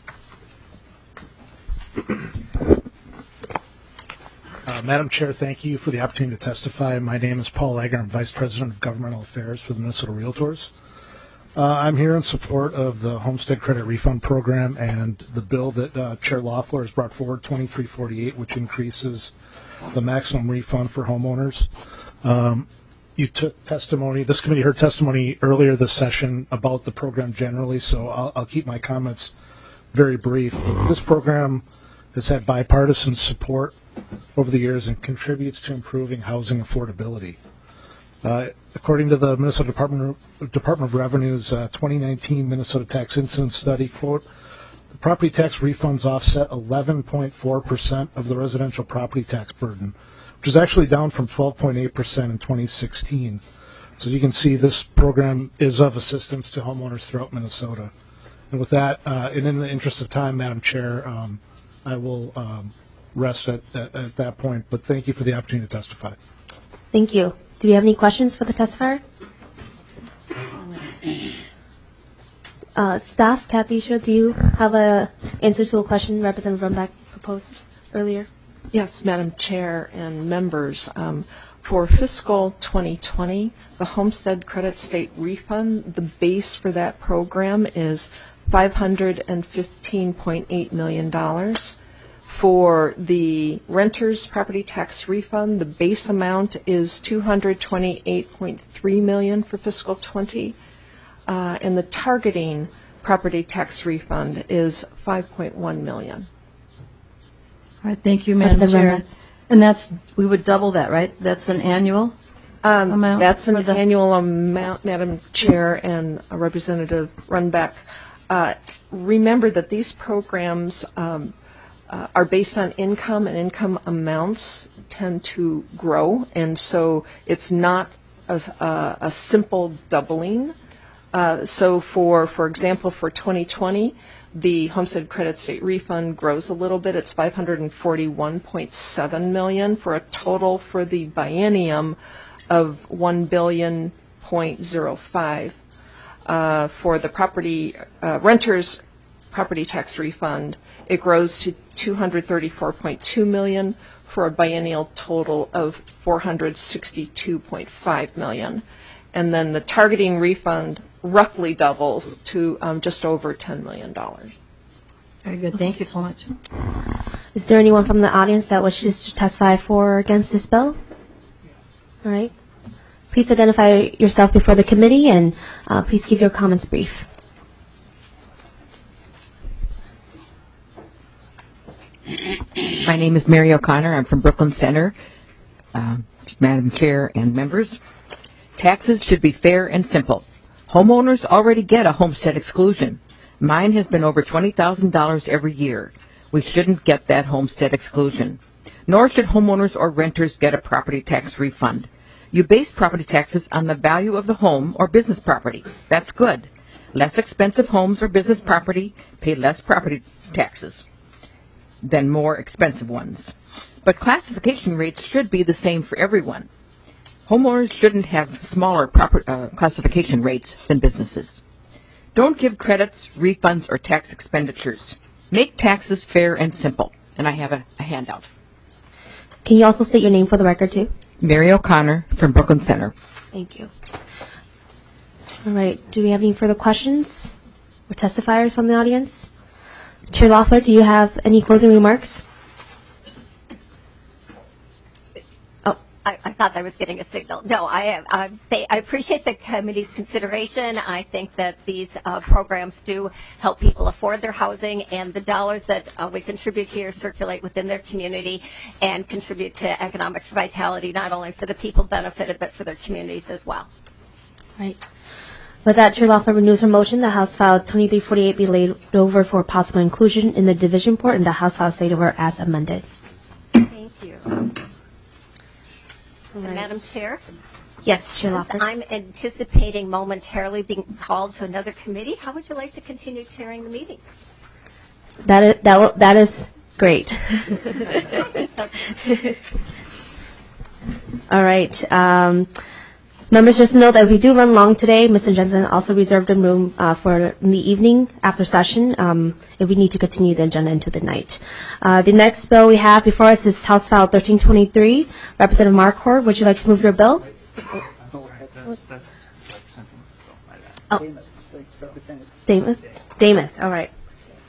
Madam Chair, thank you for the opportunity to testify. My name is Paul Egger. I'm Vice President of Governmental Affairs for the Minnesota Realtors. I'm here in support of the Homestead Credit Refund Program and the bill that Chair Loeffler has brought forward, 2348, which increases the maximum refund for homeowners. You took testimony, this committee heard testimony earlier this session about the program generally, so I'll keep my comments very brief. This program has had bipartisan support over the years and contributes to improving housing affordability. According to the Minnesota Department of Revenue's 2019 Minnesota Tax Incidence Study, quote, the property tax refunds offset 11.4% of the residential property tax burden, which is actually down from 12.8% in 2016. So as you can see, this program is of assistance to homeowners throughout Minnesota. And with that, and in the interest of time, Madam Chair, I will rest at that point, but thank you for the opportunity to testify.
Thank you. Do we have any questions for the testifier? Staff, Kathy, do you have an answer to a question Representative Runbeck proposed earlier?
Yes, Madam Chair and members. For fiscal 2020, the Homestead Credit State Refund, the base for that program is $515.8 million. For the renter's property tax refund, the base amount is $228.3 million for fiscal 20, and the targeting property tax refund is $5.1 million.
All right, thank you, Madam Chair. And we would double that, right? That's an annual amount?
That's an annual amount, Madam Chair and Representative Runbeck. Remember that these programs are based on income, and income amounts tend to grow, and so it's not a simple doubling. So for example, for 2020, the homestead credit state refund grows a little bit. It's $541.7 million for a total for the biennium of $1.05 billion. For the property renters property tax refund, it grows to $234.2 million for a biennial total of $462.5 million. And then the targeting refund roughly doubles to just over $10 million.
Very good. Thank you so much.
Is there anyone from the audience that wishes to testify for or against this bill? All right. Please identify yourself before the committee, and please keep your comments brief.
My name is Mary O'Connor. I'm from Brooklyn Center. Madam Chair and members, taxes should be fair and simple. Homeowners already get a homestead exclusion. Mine has been over $20,000 every year. We shouldn't get that homestead exclusion. Nor should homeowners or renters get a property tax refund. You base property taxes on the value of the home or business property. That's good. Less expensive homes or business property pay less property taxes than more expensive ones. But classification rates should be the same for everyone. Homeowners shouldn't have smaller classification rates than businesses. Don't give credits, refunds, or tax expenditures. Make taxes fair and simple. And I have a handout.
Can you also state your name for the record, too?
Mary O'Connor from Brooklyn Center.
Thank you. All right. Do we have any further questions or testifiers from the audience? Chair Loeffler, do you have any closing remarks?
I thought I was getting a signal. No, I appreciate the committee's consideration. I think that these programs do help people afford their housing, and the dollars that we contribute here circulate within their community and contribute to economic vitality, not only for the people benefited, but for their communities as well.
Right. With that, Chair Loeffler renews her motion that House File 2348 be laid over for possible inclusion in the division report, and the House File laid over as amended.
Thank you. Right. Madam Chair?
Yes, Chair Loeffler.
I'm anticipating momentarily being called to another committee. How would you like to continue chairing the meeting?
That is great. All right. Members, just know that if we do run long today, Mr. Jensen also reserved a room for in the evening after session if we need to continue the agenda into the night. The next bill we have before us is House File 1323. Representative Marquardt, would you like to move your bill? Oh. Damath. All right.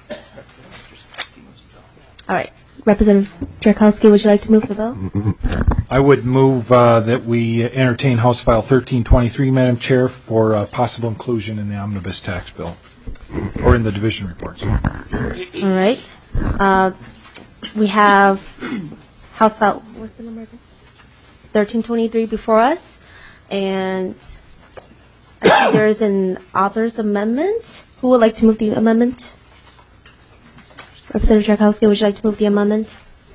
All right. Representative Drakowski, would you like to move the bill?
I would move that we entertain House File 1323, Madam Chair, for possible inclusion in the omnibus tax bill, or in the division reports.
All right. We have House File, what's the number again? 1323 before us, and I think there is an author's amendment. Who would like to move the amendment? Representative Drakowski, would you like to move the amendment?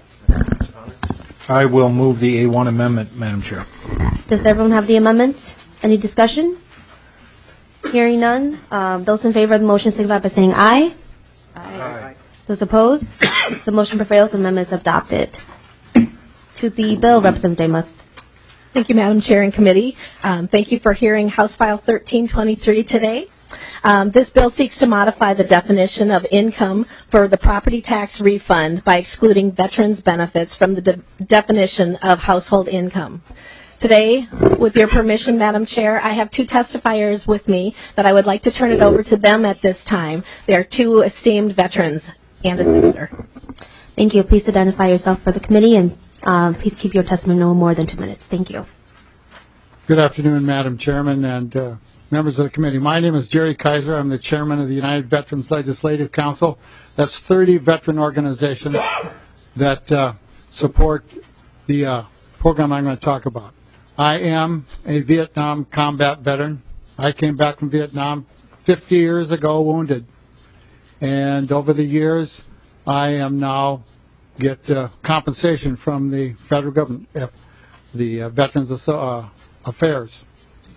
I will move the A1 amendment, Madam Chair.
Does everyone have the amendment? Any discussion? Hearing none. Those in favor of the motion signify by saying aye. Aye. Those opposed? The motion prevails. The amendment is adopted. To the bill, Representative Damath.
Thank you, Madam Chair and Committee. Thank you for hearing House File 1323 today. This bill seeks to modify the definition of income for the property tax refund by excluding veterans' benefits from the definition of household income. Today, with your permission, Madam Chair, I have two testifiers with me that I would like to turn it over to them at this time. They are two esteemed veterans and a senator.
Thank you. Please identify yourself for the committee, and please keep your testimony no more than 2 minutes. Thank you.
Good afternoon, Madam Chairman and members of the committee. My name is Jerry Kaiser. I'm the chairman of the United Veterans Legislative Council. That's 30 veteran organizations that support the program I'm going to talk about. I am a Vietnam combat veteran. I came back from Vietnam 50 years ago wounded. And over the years, I am now get compensation from the federal government, the Veterans Affairs.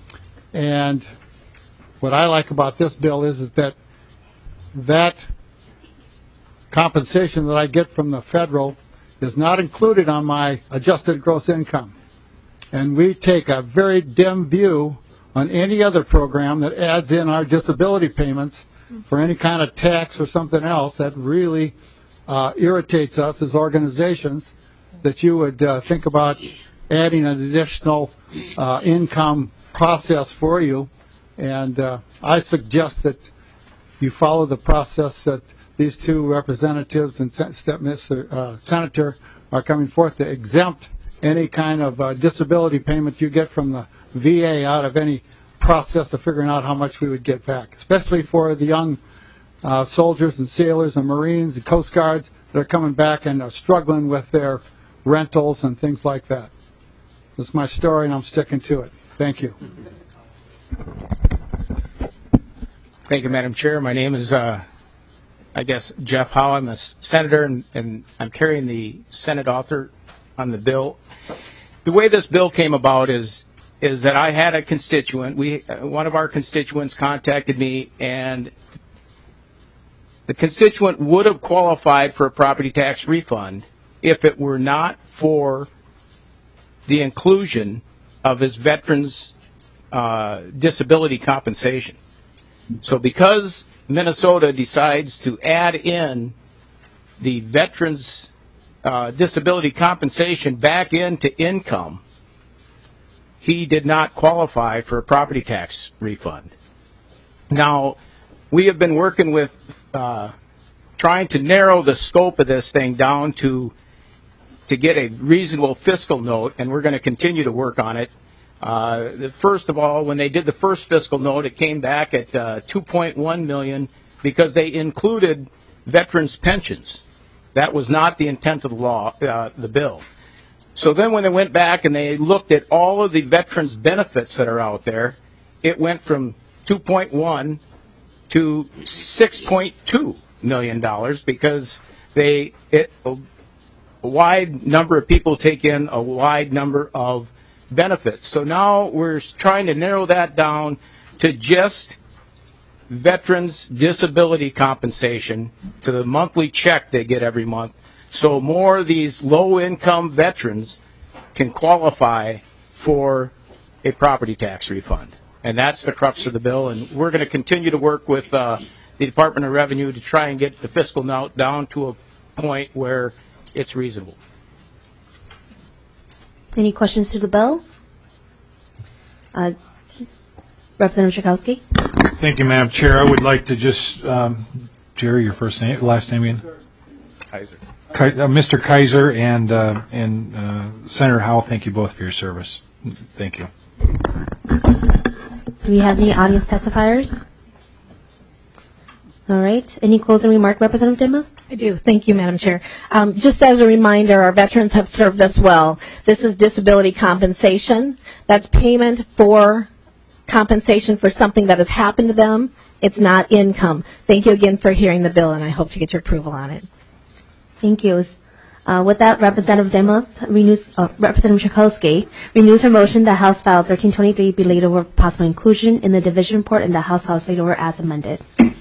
And what I like about this bill is that compensation that I get from the federal is not included on my adjusted gross income. And we take a very dim view on any other program that adds in our disability payments for any kind of tax or something else. That really irritates us as organizations, that you would think about adding an additional income process for you. And I suggest that you follow the process that these two representatives and Senator are coming forth to exempt any kind of disability payment you get from the VA out of any process of figuring out how much we would get back, especially for the young soldiers and sailors and Marines and Coast Guards that are coming back and are struggling with their rentals and things like that. This is my story, and I'm sticking to it. Thank you.
Thank you, Madam Chair. My name is, Jeff Howe. I'm a senator, and I'm carrying the Senate author on the bill. The way this bill came about is that I had a constituent. One of our constituents contacted me, and the constituent would have qualified for a property tax refund if it were not for the inclusion of his veterans' disability compensation. So because Minnesota decides to add in the veterans' disability compensation back into income, he did not qualify for a property tax refund. Now, we have been working with trying to narrow the scope of this thing down to get a reasonable fiscal note, and we're going to continue to work on it. First of all, when they did the first fiscal note, it came back at $2.1 million because they included veterans' pensions. That was not the intent of the law, the bill. So then when they went back and they looked at all of the veterans' benefits that are out there, it went from $2.1 to $6.2 million because a wide number of people take in a wide number of benefits. So now we're trying to narrow that down to just veterans' disability compensation, to the monthly check they get every month, so more of these low-income veterans can qualify for a property tax refund. And that's the crux of the bill, and we're going to continue to work with the Department of Revenue to try and get the fiscal note down to a point where it's reasonable.
Any questions to the bill? Representative Chakowski.
Thank you, Madam Chair. I would like to just, Jerry, your last name again?
Kaiser.
Mr. Kaiser and Senator Howell, thank you both for your service. Thank you.
Do we have any audience testifiers? All right. Any closing remark, Representative Dimmoth?
I do. Thank you, Madam Chair. Just as a reminder, our veterans have served us well. This is disability compensation. That's payment for compensation for something that has happened to them. It's not income. Thank you again for hearing the bill, and I hope to get your approval on it.
Thank you. With that, Representative Representative Chakowski renews her motion that House File 1323 be laid over possible inclusion in the division report and the House File laid over as amended.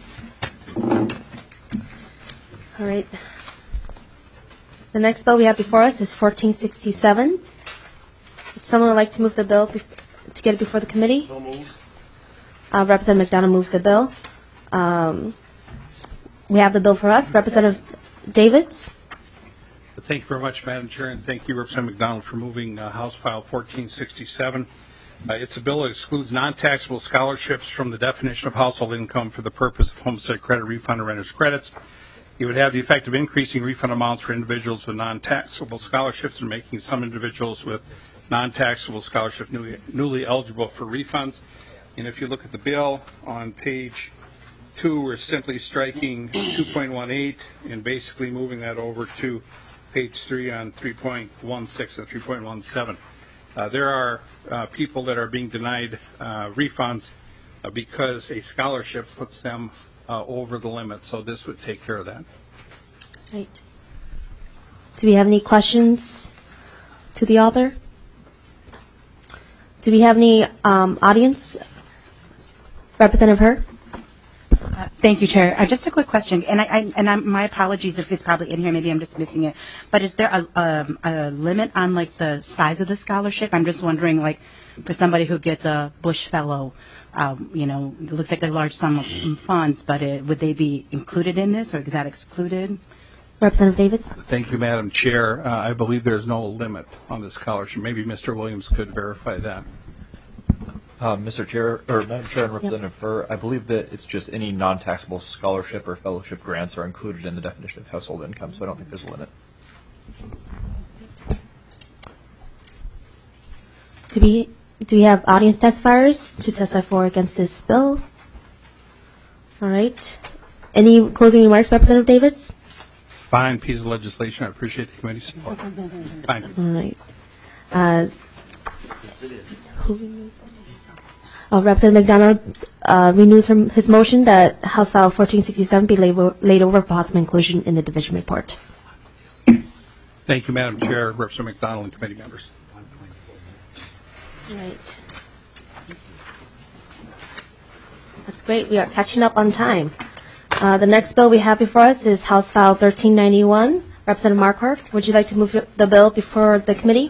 All right. The next bill we have before us is 1467. Would someone would like to move the bill to get it before the committee?
So moved.
Representative McDonough moves the bill. We have the bill for us. Representative Davids.
Thank you very much, Madam Chair, and thank you, Representative McDonald, for moving House File 1467. It's a bill that excludes non-taxable scholarships from the definition of household income for the purpose of homestead credit refund or renter's credits. It would have the effect of increasing refund amounts for individuals with non-taxable scholarships and making some individuals with non-taxable scholarships newly eligible for refunds. And if you look at the bill on page 2, we're simply striking 2.18 and basically moving that over to page 3 on 3.16 and 3.17. There are people that are being denied refunds because a scholarship puts them over the limit, so this would take care of that.
Right. Do we have any questions to the author? Do we have any audience? Representative Herr?
Thank you, Chair. Just a quick question, and my apologies if it's probably in here. Maybe I'm just missing it. But is there a limit on like the size of the scholarship? I'm just wondering, like, for somebody who gets a Bush Fellow, it looks like a large sum of funds, but would they be included in this, or is that excluded?
Representative Davids.
Thank you, Madam Chair. I believe there's no limit on the scholarship. Maybe Mr. Williams could verify that.
Mr. Chair, or Madam Chair and Representative Burr, I believe that it's just any non-taxable scholarship or fellowship grants are included in the definition of household income, so I don't think there's a limit.
Do we have audience testifiers to testify for or against this bill? All right. Any closing remarks, Representative Davids?
Fine piece of legislation. I appreciate the committee's support. Fine.
All right. Representative McDonald renews his motion that House File 1467 be laid over for possible inclusion in the division report.
Thank you, Madam Chair, Representative McDonald, and committee members.
Right. That's great. We are catching up on time. The next bill we have before us is House File 1391. Representative Marquardt, would you like to move the bill before the committee?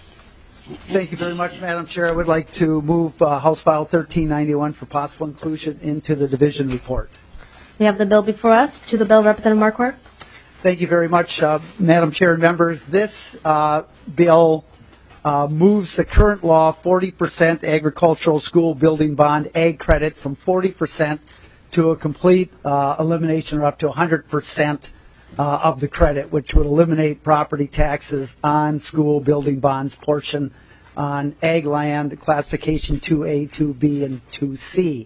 Thank you very much, Madam Chair. I would like to move House File 1391 for possible inclusion into the division report.
We have the bill before us. To the bill, Representative Marquardt.
Thank you very much, Madam Chair and members. This bill moves the current law 40% agricultural school building bond ag credit from 40% to a complete elimination or up to 100% of the credit, which would eliminate property taxes on school building bonds portion on ag land classification 2A, 2B, and 2C.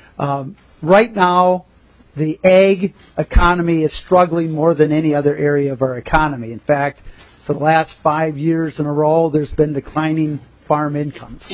Right now, the ag economy is struggling more than any other area of our economy. In fact, for the last 5 years in a row, there's been declining farm incomes.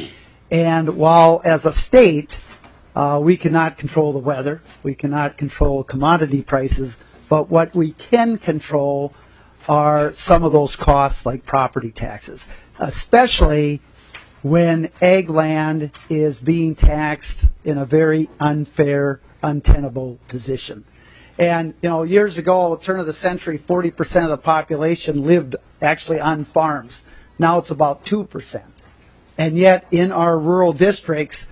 And while as a state, we cannot control the weather, we cannot control commodity prices, but what we can control are some of those costs like property taxes, especially when ag land is being taxed in a very unfair, untenable position. And, years ago, at the turn of the century, 40% of the population lived actually on farms. Now it's about 2%. And yet, in our rural districts,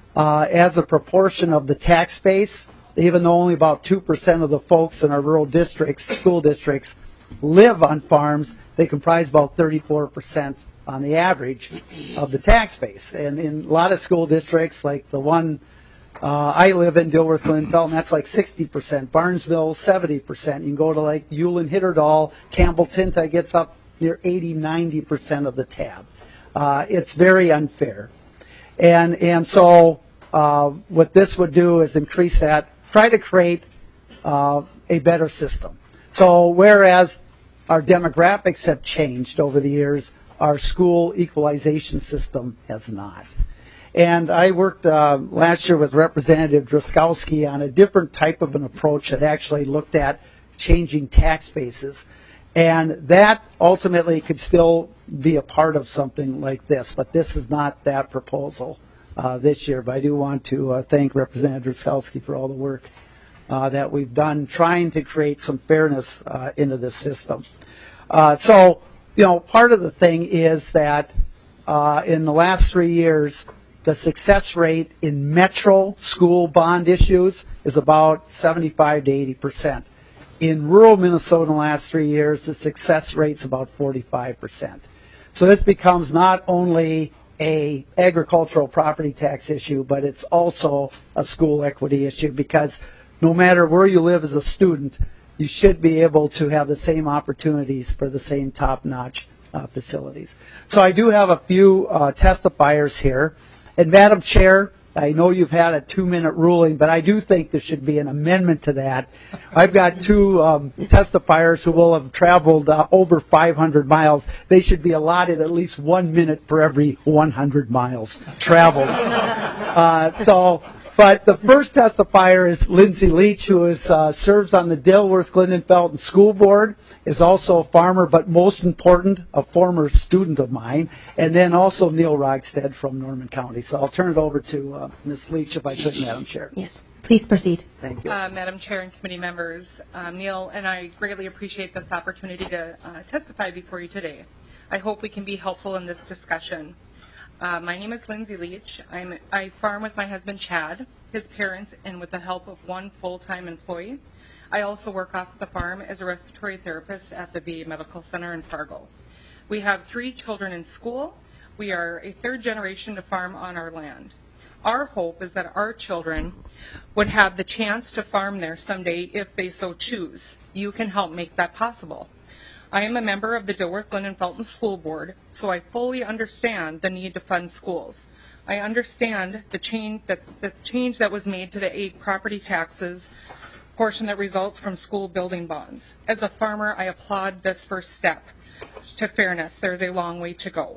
as a proportion of the tax base, even though only about 2% of the folks in our rural districts, school districts, live on farms, they comprise about 34% on the average of the tax base. And in a lot of school districts, like the one I live in, Dilworth, Glen Felton, that's like 60%. Barnesville, 70%. You can go to like Hewlin, Hitterdal, Campbell, Tinta gets up near 80, 90% of the tab. It's very unfair. And so what this would do is increase that, try to create a better system. So whereas our demographics have changed over the years, our school equalization system has not. And I worked last year with Representative Drazkowski on a different type of an approach that actually looked at changing tax bases. And that ultimately could still be a part of something like this, but this is not that proposal this year. But I do want to thank Representative Drazkowski for all the work that we've done trying to create some fairness into the system. So, part of the thing is that in the last 3 years, the success rate in metro school bond issues is about 75 to 80%. In rural Minnesota in the last 3 years, the success rate's about 45%. So this becomes not only a agricultural property tax issue, but it's also a school equity issue, because no matter where you live as a student, you should be able to have the same opportunities for the same top-notch facilities. So I do have a few testifiers here. And Madam Chair, I know you've had a 2-minute ruling, but I do think there should be an amendment to that. I've got two testifiers who will have traveled over 500 miles. They should be allotted at least 1 minute per every 100 miles traveled. But the first testifier is Lindsay Leach, who serves on the Dilworth Glen Felton School Board, is also a farmer, but most important, a former student of mine, and then also Neil Rogstad from Norman County. So I'll turn it over to Ms. Leach, if I could, Madam Chair.
Yes. Please proceed.
Thank you.
Madam Chair and committee members, Neil and I greatly appreciate this opportunity to testify before you today. I hope we can be helpful in this discussion. My name is Lindsay Leach. I farm with my husband Chad, his parents, and with the help of one full-time employee. I also work off the farm as a respiratory therapist at the VA Medical Center in Fargo. We have 3 children in school. We are a 3rd generation to farm on our land. Our hope is that our children would have the chance to farm there someday if they so choose. You can help make that possible. I am a member of the Dilworth, Lynn, and Felton School Board, so I fully understand the need to fund schools. I understand the change that was made to the ag property taxes portion that results from school building bonds. As a farmer, I applaud this first step to fairness. There's a long way to go.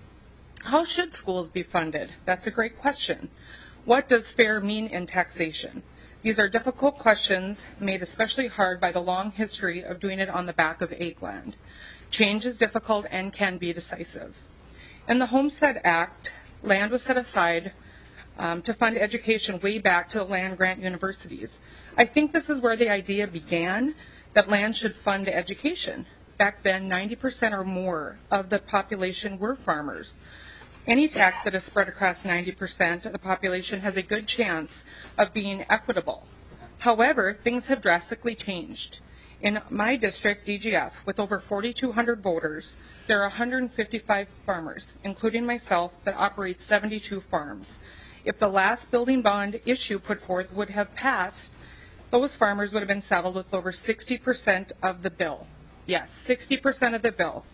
How should schools be funded? That's a great question. What does fair mean in taxation? These are difficult questions made especially hard by the long history of doing it on the back of ag land. Change is difficult and can be decisive. In the Homestead Act, land was set aside to fund education way back to the land grant universities. I think this is where the idea began, that land should fund education. Back then, 90% or more of the population were farmers. Any tax that is spread across 90% of the population has a good chance of being equitable. However, things have drastically changed. In my district, DGF, with over 4,200 voters, there are 155 farmers, including myself, that operate 72 farms. If the last building bond issue put forth would have passed, those farmers would have been saddled with over 60% of the bill. Yes, 60% of the bill.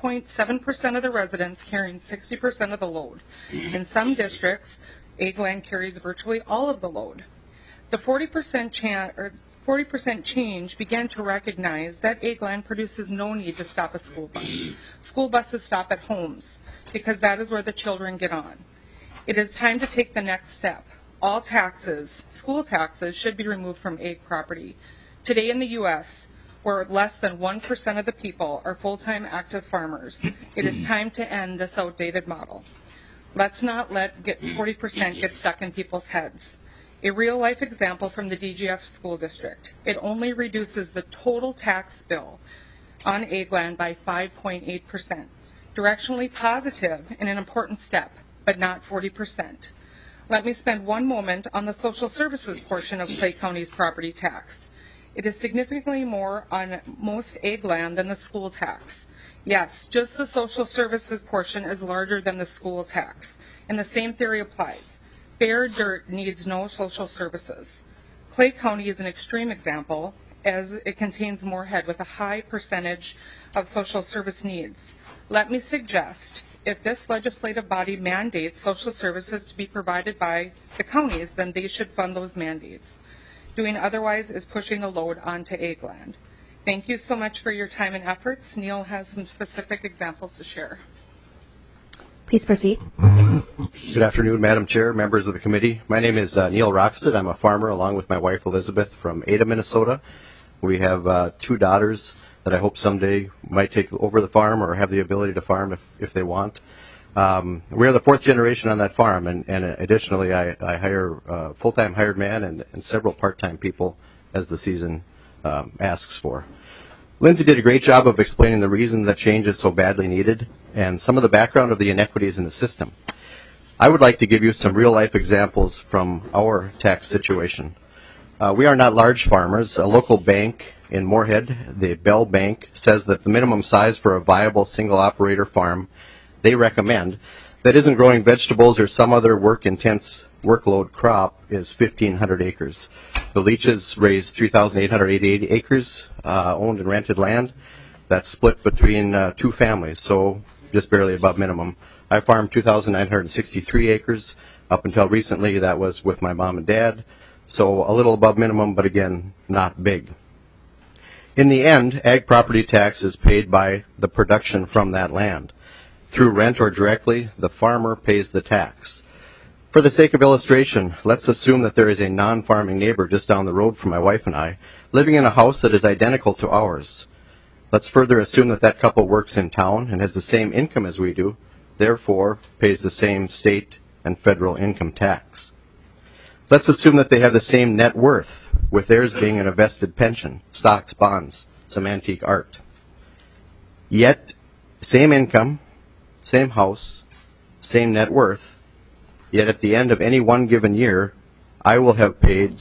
3.7% of the residents carrying 60% of the load. In some districts, ag land carries virtually all of the load. The 40% change began to recognize that ag land produces no need to stop a school bus. School buses stop at homes because that is where the children get on. It is time to take the next step. All taxes, school taxes, should be removed from ag property. Today in the U.S., where less than 1% of the people are full-time active farmers, it is time to end this outdated model. Let's not let 40% get stuck in people's heads. A real-life example from the DGF school district. It only reduces the total tax bill on ag land by 5.8%. Directionally positive and an important step, but not 40%. Let me spend one moment on the social services portion of Clay County's property tax. It is significantly more on most ag land than the school tax. Yes, just the social services portion is larger than the school tax, and the same theory applies. Fair dirt needs no social services. Clay County is an extreme example, as it contains Moorhead with a high percentage of social service needs. Let me suggest, if this legislative body mandates social services to be provided by the counties, then they should fund those mandates. Doing otherwise is pushing the load onto ag land. Thank you so much for your time and efforts. Neil has some specific examples to share.
Please proceed.
Good afternoon, Madam Chair, members of the committee. My name is Neil Rockstead. I'm a farmer along with my wife Elizabeth from Ada, Minnesota. We have 2 daughters that I hope someday might take over the farm or have the ability to farm if they want. We are the 4th generation on that farm, and additionally I hire a full-time hired man and several part-time people as the season asks for. Lindsay did a great job of explaining the reason that change is so badly needed and some of the background of the inequities in the system. I would like to give you some real-life examples from our tax situation. We are not large farmers. A local bank in Moorhead, the Bell Bank, says that the minimum size for a viable single-operator farm they recommend that isn't growing vegetables or some other work-intense workload crop is 1,500 acres. The Leaches raise 3,888 acres owned and rented land. That's split between 2 families, so just barely above minimum. I farmed 2,963 acres. Up until recently, that was with my mom and dad, so a little above minimum, but again, not big. In the end, ag property tax is paid by the production from that land. Through rent or directly, the farmer pays the tax. For the sake of illustration, let's assume that there is a non-farming neighbor just down the road from my wife and I, living in a house that is identical to ours. Let's further assume that that couple works in town and has the same income as we do, therefore pays the same state and federal income tax. Let's assume that they have the same net worth, with theirs being an invested pension, stocks, bonds, some antique art. Yet, same income, same house, same net worth, yet at the end of any one given year, I will have paid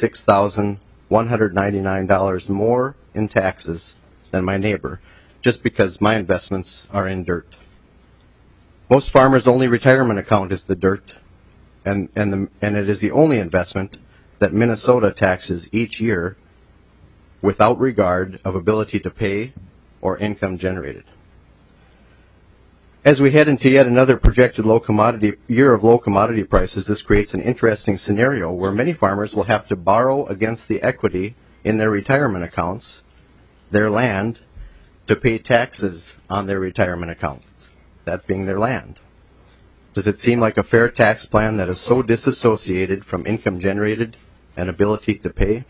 $66,199 more in taxes than my neighbor, just because my investments are in dirt. Most farmers' only retirement account is the dirt, and it is the only investment that Minnesota taxes each year without regard of ability to pay or income generated. As we head into yet another projected year of low commodity prices, this creates an interesting scenario where many farmers will have to borrow against the equity in their retirement accounts, their land, to pay taxes on their retirement accounts, that being their land. Does it seem like a fair tax plan that is so disassociated from income generated and ability to pay?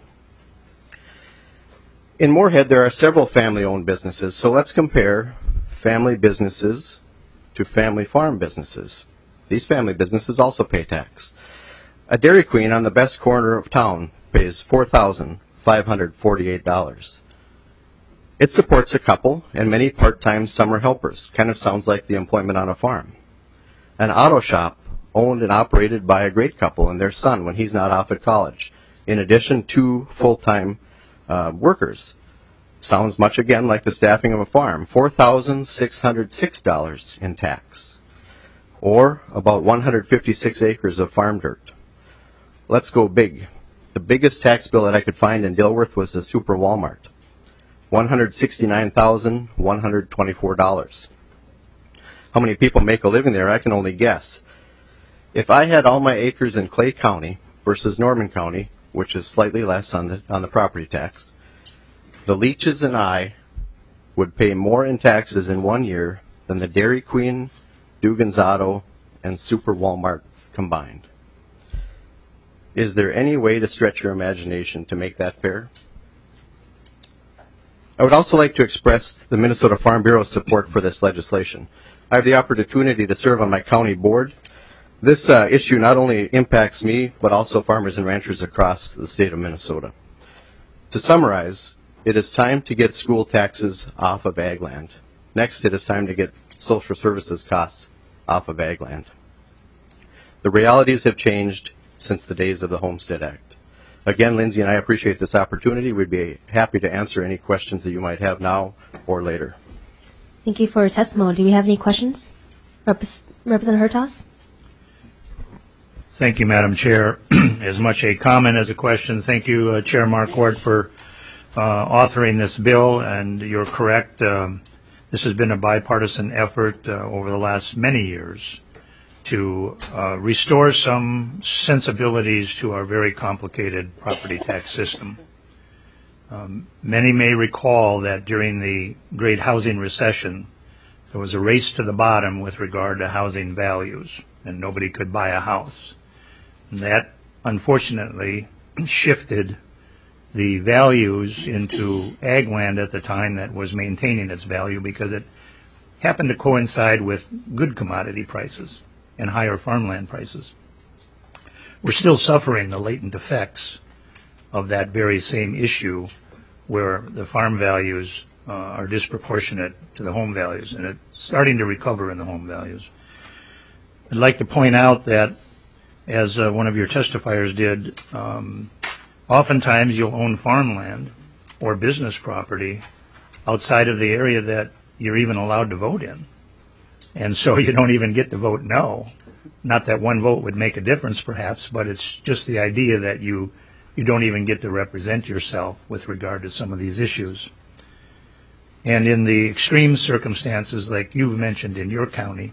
In Moorhead, there are several family-owned businesses, so let's compare family businesses to family farm businesses. These family businesses also pay tax. A Dairy Queen on the best corner of town pays $4,548. It supports a couple and many part-time summer helpers. Kind of sounds like the employment on a farm. An auto shop owned and operated by a great couple and their son when he's not off at college, in addition to full-time workers. Sounds much again like the staffing of a farm. $4,606 in tax, or about 156 acres of farm dirt. Let's go big. The biggest tax bill that I could find in Dilworth was the Super Walmart, $169,124. How many people make a living there, I can only guess. If I had all my acres in Clay County versus Norman County, which is slightly less on the property tax, the Leaches and I would pay more in taxes in 1 year than the Dairy Queen, Dugan's Auto, and Super Walmart combined. Is there any way to stretch your imagination to make that fair? I would also like to express the Minnesota Farm Bureau's support for this legislation. I have the opportunity to serve on my county board. This issue not only impacts me, but also farmers and ranchers across the state of Minnesota. To summarize, it is time to get school taxes off of ag land. Next, it is time to get social services costs off of ag land. The realities have changed since the days of the Homestead Act. Again, Lindsay and I appreciate this opportunity. We'd be happy to answer any questions that you might have now or later.
Thank you for your testimony. Do we have any questions? Representative Hertaus?
Thank you, Madam Chair. As much a comment as a question. Thank you, Chair Marquardt, for authoring this bill, and you're correct. This has been a bipartisan effort over the last many years to restore some sensibilities to our very complicated property tax system. Many may recall that during the great housing recession, there was a race to the bottom with regard to housing values, and nobody could buy a house. And that, unfortunately, shifted the values into ag land at the time that was maintaining its value, because it happened to coincide with good commodity prices and higher farmland prices. We're still suffering the latent effects of that very same issue, where the farm values are disproportionate to the home values, and it's starting to recover in the home values. I'd like to point out that, as one of your testifiers did, oftentimes you'll own farmland or business property outside of the area that you're even allowed to vote in. And so you don't even get to vote no. Not that one vote would make a difference, perhaps, but it's just the idea that you don't even get to represent yourself with regard to some of these issues. And in the extreme circumstances like you've mentioned in your county,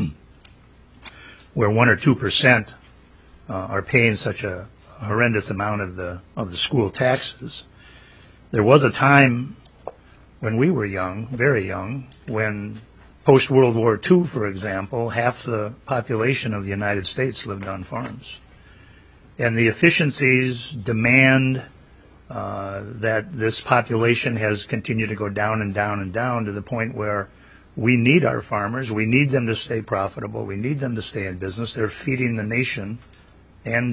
where 1 or 2% are paying such a horrendous amount of the school taxes, there was a time when we were young, very young, when post-World War II, for example, half the population of the United States lived on farms. And the efficiencies demand that this population has continued to go down and down and down to the point where we need our farmers. We need them to stay profitable. We need them to stay in business. They're feeding the nation and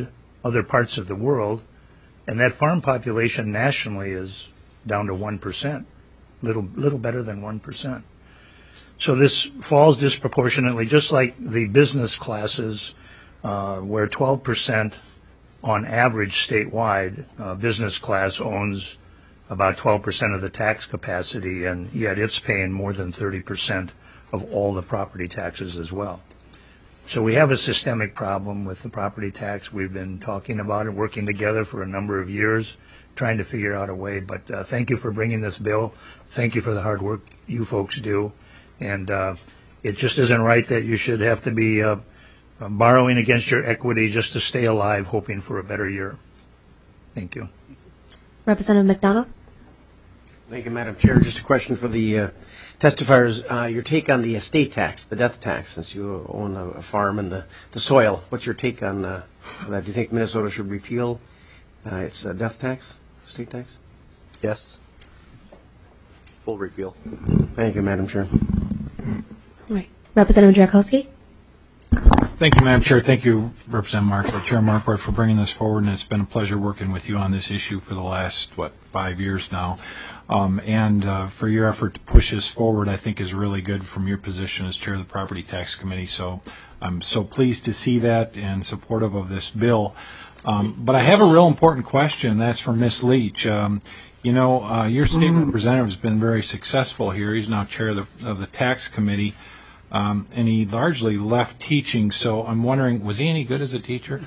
other parts of the world, and that farm population nationally is down to 1%, little better than 1%. So this falls disproportionately, just like the business classes, where 12% on average statewide, business class owns about 12% of the tax capacity, and yet it's paying more than 30% of all the property taxes as well. So we have a systemic problem with the property tax. We've been talking about it, working together for a number of years, trying to figure out a way. But thank you for bringing this bill. Thank you for the hard work you folks do. And it just isn't right that you should have to be borrowing against your equity just to stay alive, hoping for a better year. Thank you.
Representative McDonald.
Thank you, Madam Chair. Just a question for the testifiers. Your take on the estate tax, the death tax, since you own a farm and the soil. What's your take on that? Do you think Minnesota should repeal its death tax, estate tax?
Yes. Full repeal.
Thank you, Madam Chair.
Right. Representative Jackowski.
Thank you, Madam Chair. Thank you, Representative Marquardt, Chair Marquardt, for bringing this forward, and it's been a pleasure working with you on this issue for the last, 5 years now. And for your effort to push this forward, I think is really good from your position as Chair of the Property Tax Committee. So I'm so pleased to see that and supportive of this bill. But I have a real important question, and that's for Ms. Leach. Your state representative has been very successful here. He's now Chair of the Tax Committee. And he largely left teaching, so I'm wondering, was he any good as a teacher?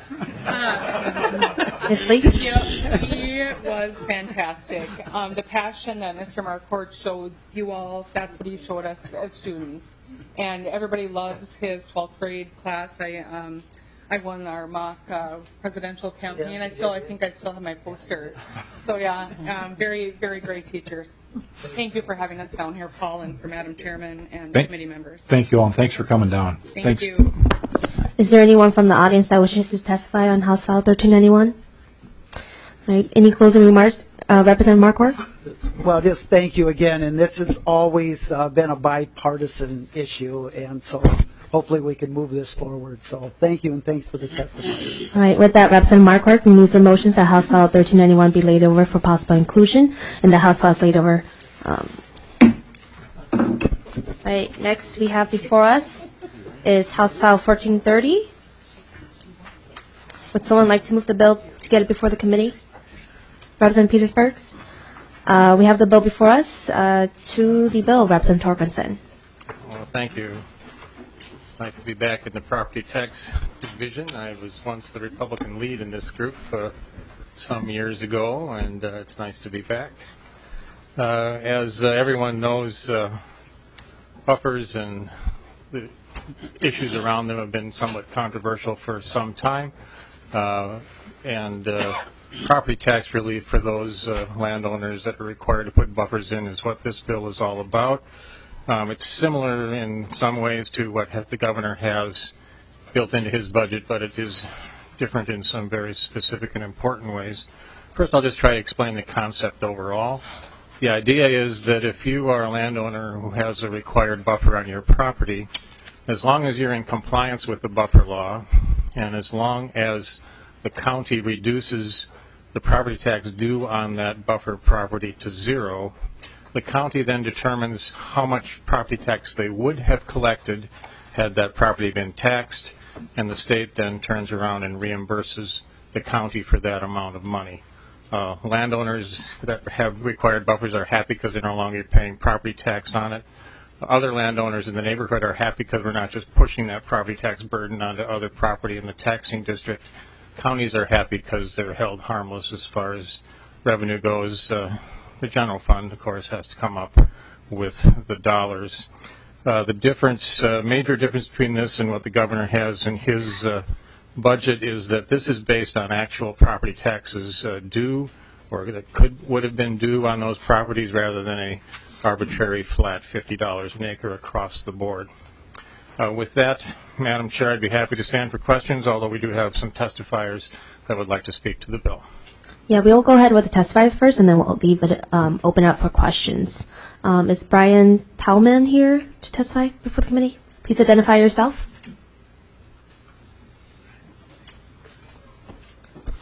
Ms. Lee?
He was fantastic. The passion that Mr. Marquardt shows you all, that's what he showed us as students. And everybody loves his 12th grade class. I won our mock presidential campaign.
Yes.
I think I still have my poster. So yeah, very, very great teachers. Thank you for having us down here, Paul, and for Madam Chairman and committee members.
Thank you all, and thanks for coming down.
Thank you.
Is there anyone from the audience that wishes to testify on House File 1391? Right. Any closing remarks? Representative Marquardt?
Well, just thank you again, and this has always been a bipartisan issue, and so hopefully we can move this forward. So thank you, and thanks for the testimony.
All right. With that, Representative Marquardt moves the motions that House File 1391 be laid over for possible inclusion, and the House Files laid over. All right. Next, we have before us is House File 1430. Would someone like to move the bill to get it before the committee? Representative Petersburgs. We have the bill before us. To the bill, Representative Torkelson.
Well, thank you. It's nice to be back in the property tax division. I was once the Republican lead in this group some years ago, and it's nice to be back. As everyone knows, buffers and the issues around them have been somewhat controversial for some time, and property tax relief for those landowners that are required to put buffers in is what this bill is all about. It's similar in some ways to what the governor has built into his budget, but it is different in some very specific and important ways. First, I'll just try to explain the concept overall. The idea is that if you are a landowner who has a required buffer on your property, as long as you're in compliance with the buffer law, and as long as the county reduces the property tax due on that buffer property to zero, the county then determines how much property tax they would have collected had that property been taxed, and the state then turns around and reimburses the county for that amount of money. Landowners that have required buffers are happy because they're no longer paying property tax on it. Other landowners in the neighborhood are happy because we're not just pushing that property tax burden onto other property in the taxing district. Counties are happy because they're held harmless as far as revenue goes. The general fund, of course, has to come up with the dollars. The difference, major difference between this and what the governor has in his budget is that this is based on actual property taxes due or that would have been due on those properties rather than a arbitrary flat $50 an acre across the board. With that, Madam Chair, I'd be happy to stand for questions, although we do have some testifiers that would like to speak to the bill.
Yeah, we'll go ahead with the testifiers first, and then we'll leave it open up for questions. Is Brian Tauman here to testify before the committee? Please identify yourself.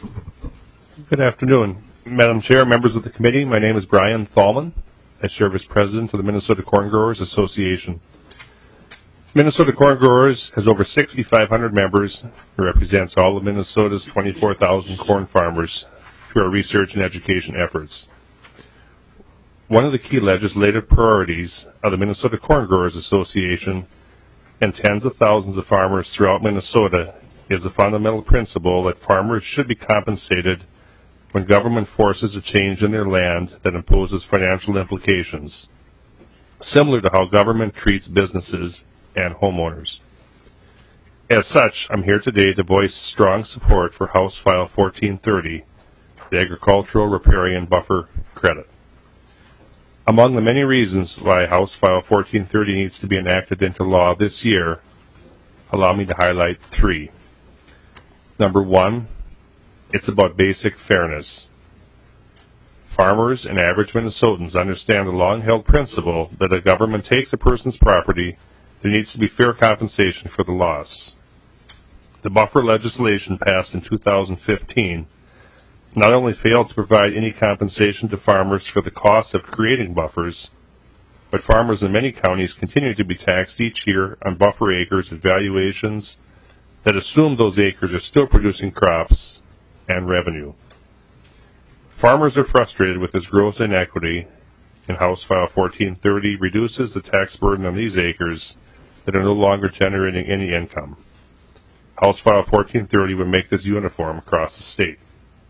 Good afternoon. Madam Chair, members of the committee, my name is Brian Thalman. I serve as president of the Minnesota Corn Growers Association. Minnesota Corn Growers has over 6,500 members and represents all of Minnesota's 24,000 corn farmers through our research and education efforts. One of the key legislative priorities of the Minnesota Corn Growers Association and tens of thousands of farmers throughout Minnesota is the fundamental principle that farmers should be compensated when government forces a change in their land that imposes financial implications, similar to how government treats businesses and homeowners. As such, I'm here today to voice strong support for House File 1430, the Agricultural Riparian Buffer Credit. Among the many reasons why House File 1430 needs to be enacted into law this year, allow me to highlight three. Number one, it's about basic fairness. Farmers and average Minnesotans understand the long-held principle that if government takes a person's property, there needs to be fair compensation for the loss. The buffer legislation passed in 2015 not only failed to provide any compensation to farmers for the cost of creating buffers, but farmers in many counties continue to be taxed each year on buffer acres at valuations that assume those acres are still producing crops and revenue. Farmers are frustrated with this gross inequity, and House File 1430 reduces the tax burden on these acres that are no longer generating any income. House File 1430 would make this uniform across the state.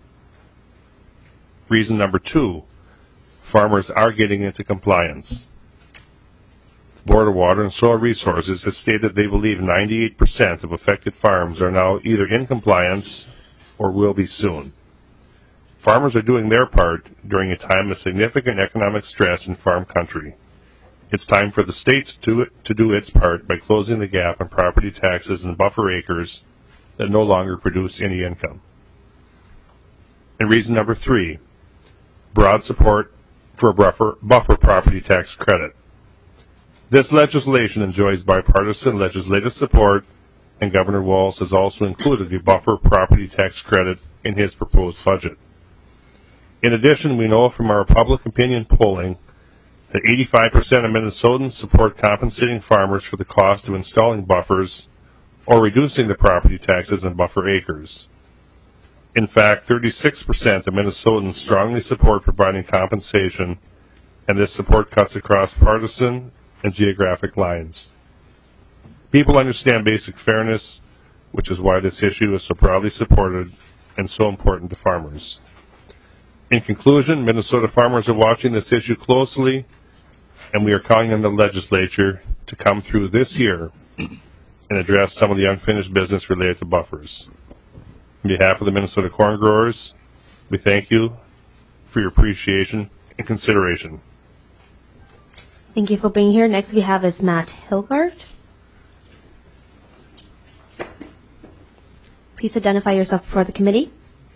Reason number two, farmers are getting into compliance. The Board of Water and Soil Resources has stated they believe 98% of affected farms are now either in compliance or will be soon. Farmers are doing their part during a time of significant economic stress in farm country. It's time for the state to do its part by closing the gap on property taxes and buffer acres that no longer produce any income. And reason number three, broad support for a buffer property tax credit. This legislation enjoys bipartisan legislative support, and Governor Walz has also included a buffer property tax credit in his proposed budget. In addition, we know from our public opinion polling that 85% of Minnesotans support compensating farmers for the cost of installing buffers or reducing the property taxes on buffer acres. In fact, 36% of Minnesotans strongly support providing compensation, and this support cuts across partisan and geographic lines. People understand basic fairness, which is why this issue is so proudly supported and so important to farmers. In conclusion, Minnesota farmers are watching this issue closely, and we are calling on the legislature to come through this year and address some of the unfinished business related to buffers. On behalf of the Minnesota Corn Growers, we thank you for your appreciation and consideration.
Thank you for being here. Next we have is Matt Hilgard. Please identify yourself before the committee.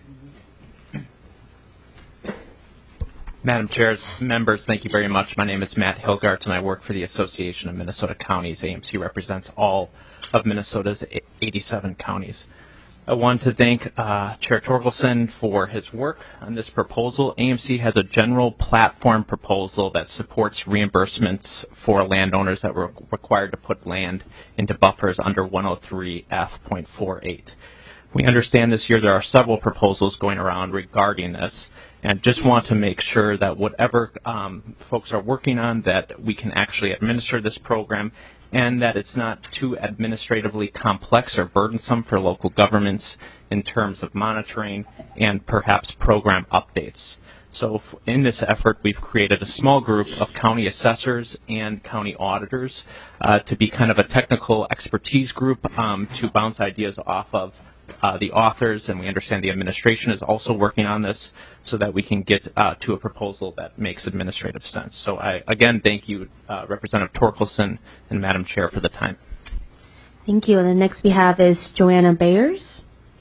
Madam Chair, members, thank you very much. My name is Matt Hilgart, and I work for the Association of Minnesota Counties. AMC represents all of Minnesota's 87 counties. I want to thank Chair Torkelson for his work on this proposal. AMC has a general platform proposal that supports reimbursements for landowners that were required to put land into buffers under 103F.48. We understand this year there are several proposals going around regarding this, and just want to make sure that whatever folks are working on, that we can actually administer this program and that it's not too administratively complex or burdensome for local governments in terms of monitoring and perhaps program updates. So in this effort, we've created a small group of county assessors and county auditors to be kind of a technical expertise group to bounce ideas off of the authors, and we understand the administration is also working on this so that we can get to a proposal that makes administrative sense. So I, again, thank you, Representative Torkelson and Madam Chair, for the time.
Thank you. And the next we have is Joanna Bayers.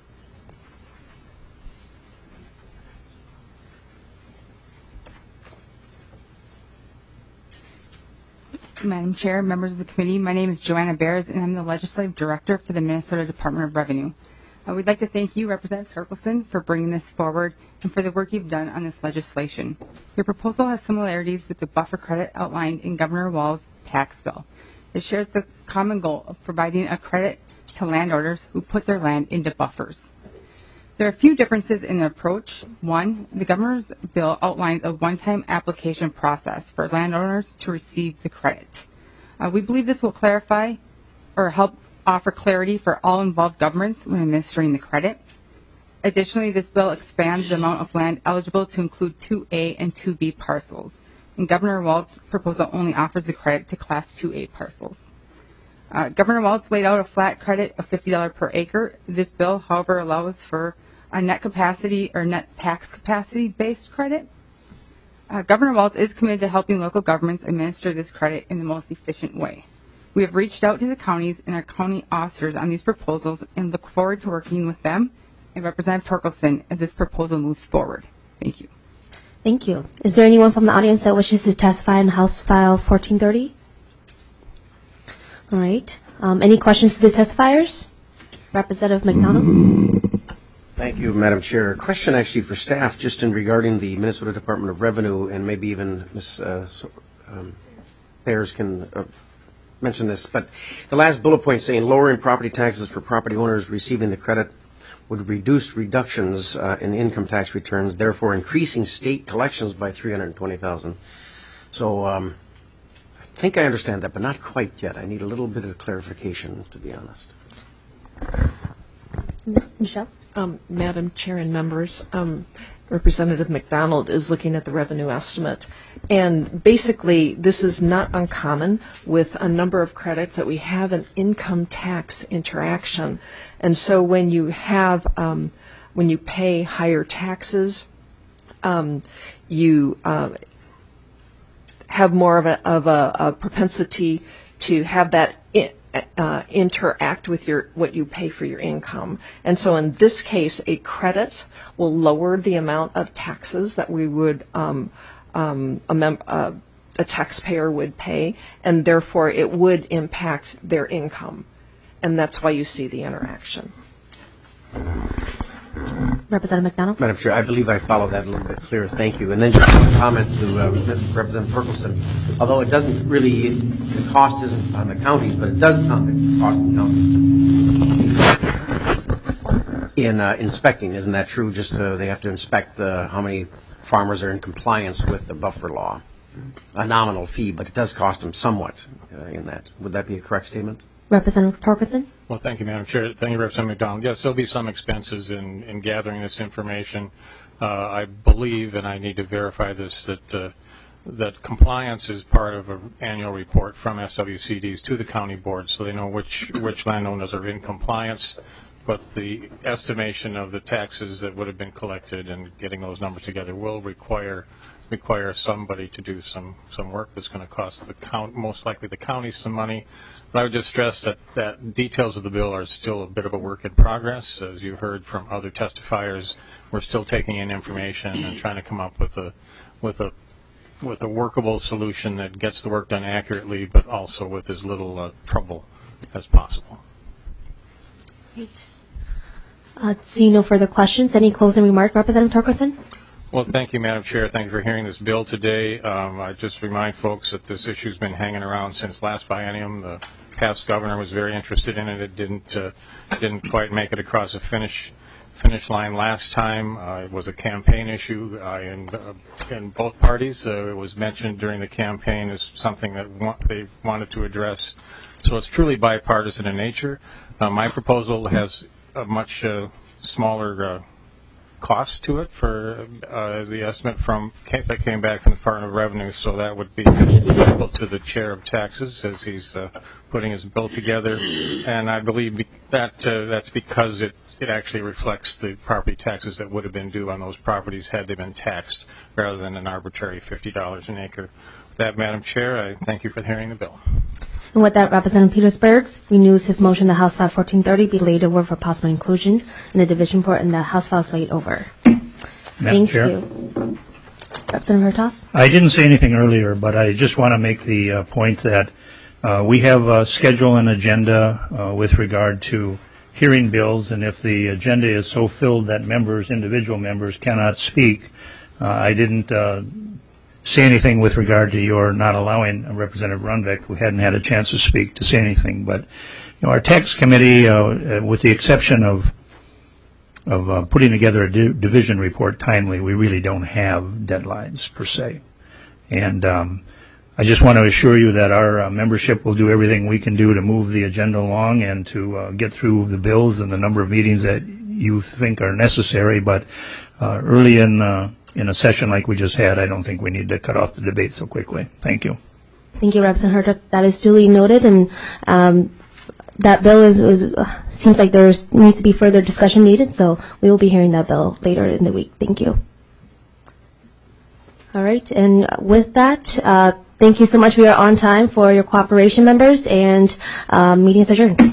Madam Chair, members of the committee, my name is Joanna Bayers, and I'm the Legislative Director for the Minnesota Department of Revenue. We'd like to thank you, Representative Torkelson, for bringing this forward and for the work you've done on this legislation. Your proposal has similarities with the buffer credit outlined in Governor Walz's tax bill. It shares the common goal of providing a credit to landowners who put their land into buffers. There are a few differences in the approach. One, the governor's bill outlines a one-time application process for landowners to receive the credit. We believe this will clarify or help offer clarity for all involved governments when administering the credit. Additionally, this bill expands the amount of land eligible to include 2A and 2B parcels. And Governor Walz's proposal only offers the credit to Class 2A parcels. Governor Walz laid out a flat credit of $50 per acre. This bill, however, allows for a net capacity or net tax capacity based credit. Governor Walz is committed to helping local governments administer this credit in the most efficient way. We have reached out to the counties and our county officers on these proposals and look forward to working with them and Representative Torkelson as this proposal moves forward. Thank you.
Thank you. Is there anyone from the audience that wishes to testify on House File 1430? All right. Any questions to the testifiers? Representative McDonald?
Thank you, Madam Chair. A question actually for staff just in regarding the Minnesota Department of Revenue, and maybe even Ms. Ayers can mention this, but the last bullet point saying lowering property taxes for property owners receiving the credit would reduce reductions in income tax returns, therefore increasing state collections by $320,000. So I think I understand that, but not quite yet. I need a little bit of clarification, to be honest.
Michelle?
Madam Chair and members, Representative McDonald is looking at the revenue estimate. And basically, this is not uncommon with a number of credits that we have an income tax interaction. And so when you have, when you pay higher taxes, you have more of a propensity to have that interact with what you pay for your income. And so in this case, a credit will lower the amount of taxes that we would a taxpayer would pay, and therefore it would impact their income. And that's why you see the interaction.
Representative McDonald?
Madam Chair, I believe I followed that a little bit clearer. Thank you. And then just a comment to Representative Torkelson. Although it doesn't really, the cost isn't on the counties, but it does come at the cost of the counties. In inspecting, isn't that true? Just they have to inspect how many farmers are in compliance with the buffer law. A nominal fee, but it does cost them somewhat in that. Would that be a correct statement?
Representative Torkelson?
Well, thank you, Madam Chair. Thank you, Representative McDonald. Yes, there'll be some expenses in gathering this information. I believe, and I need to verify this, that compliance is part of an annual report from SWCDs to the county board, so they know which landowners are in compliance. But the estimation of the taxes that would have been collected and getting those numbers together will require somebody to do some work that's going to cost most likely the county some money. But I would just stress that details of the bill are still a bit of a work in progress. As you heard from other testifiers, we're still taking in information and trying to come up with a workable solution that gets the work done accurately, but also with as little trouble as possible.
Great. Seeing no further questions, any closing remark, Representative Torkelson?
Well, thank you, Madam Chair. Thank you for hearing this bill today. I just remind folks that this issue's been hanging around since last biennium. The past governor was very interested in it. It didn't quite make it across the finish line last time. It was a campaign issue in both parties. It was mentioned during the campaign as something that they wanted to address. So it's truly bipartisan in nature. My proposal has a much smaller cost to it for the estimate that came back from the Department of Revenue, so that would be equal to the chair of taxes as he's putting his bill together. And I believe that's because it actually reflects the property taxes that would have been due on those properties had they been taxed rather than an arbitrary $50 an acre. With that, Madam Chair, I thank you for hearing the bill.
And with that, Representative Petersburg renews his motion that House File 1430 be laid over for possible inclusion in the division report, and the House File is laid over. Thank
Chair.
you. Representative Hertas?
I didn't say anything earlier, but I just want to make the point that we have a schedule and agenda with regard to hearing bills, and if the agenda is so filled that individual members cannot speak, I didn't say anything with regard to your not allowing Representative Runbeck, who hadn't had a chance to speak, to say anything. But our tax committee, with the exception of putting together a division report timely, we really don't have deadlines per se. And I just want to assure you that our membership will do everything we can do to move the agenda along and to get through the bills and the number of meetings that you think are necessary. But early in a session like we just had, I don't think we need to cut off the debate so quickly. Thank you.
Thank you, Representative Hurtak. That is duly noted, and that bill seems like there needs to be further discussion needed, so we will be hearing that bill later in the week. Thank you. All right, and with that, thank you so much. We are on time for your cooperation, members, and meeting is adjourned.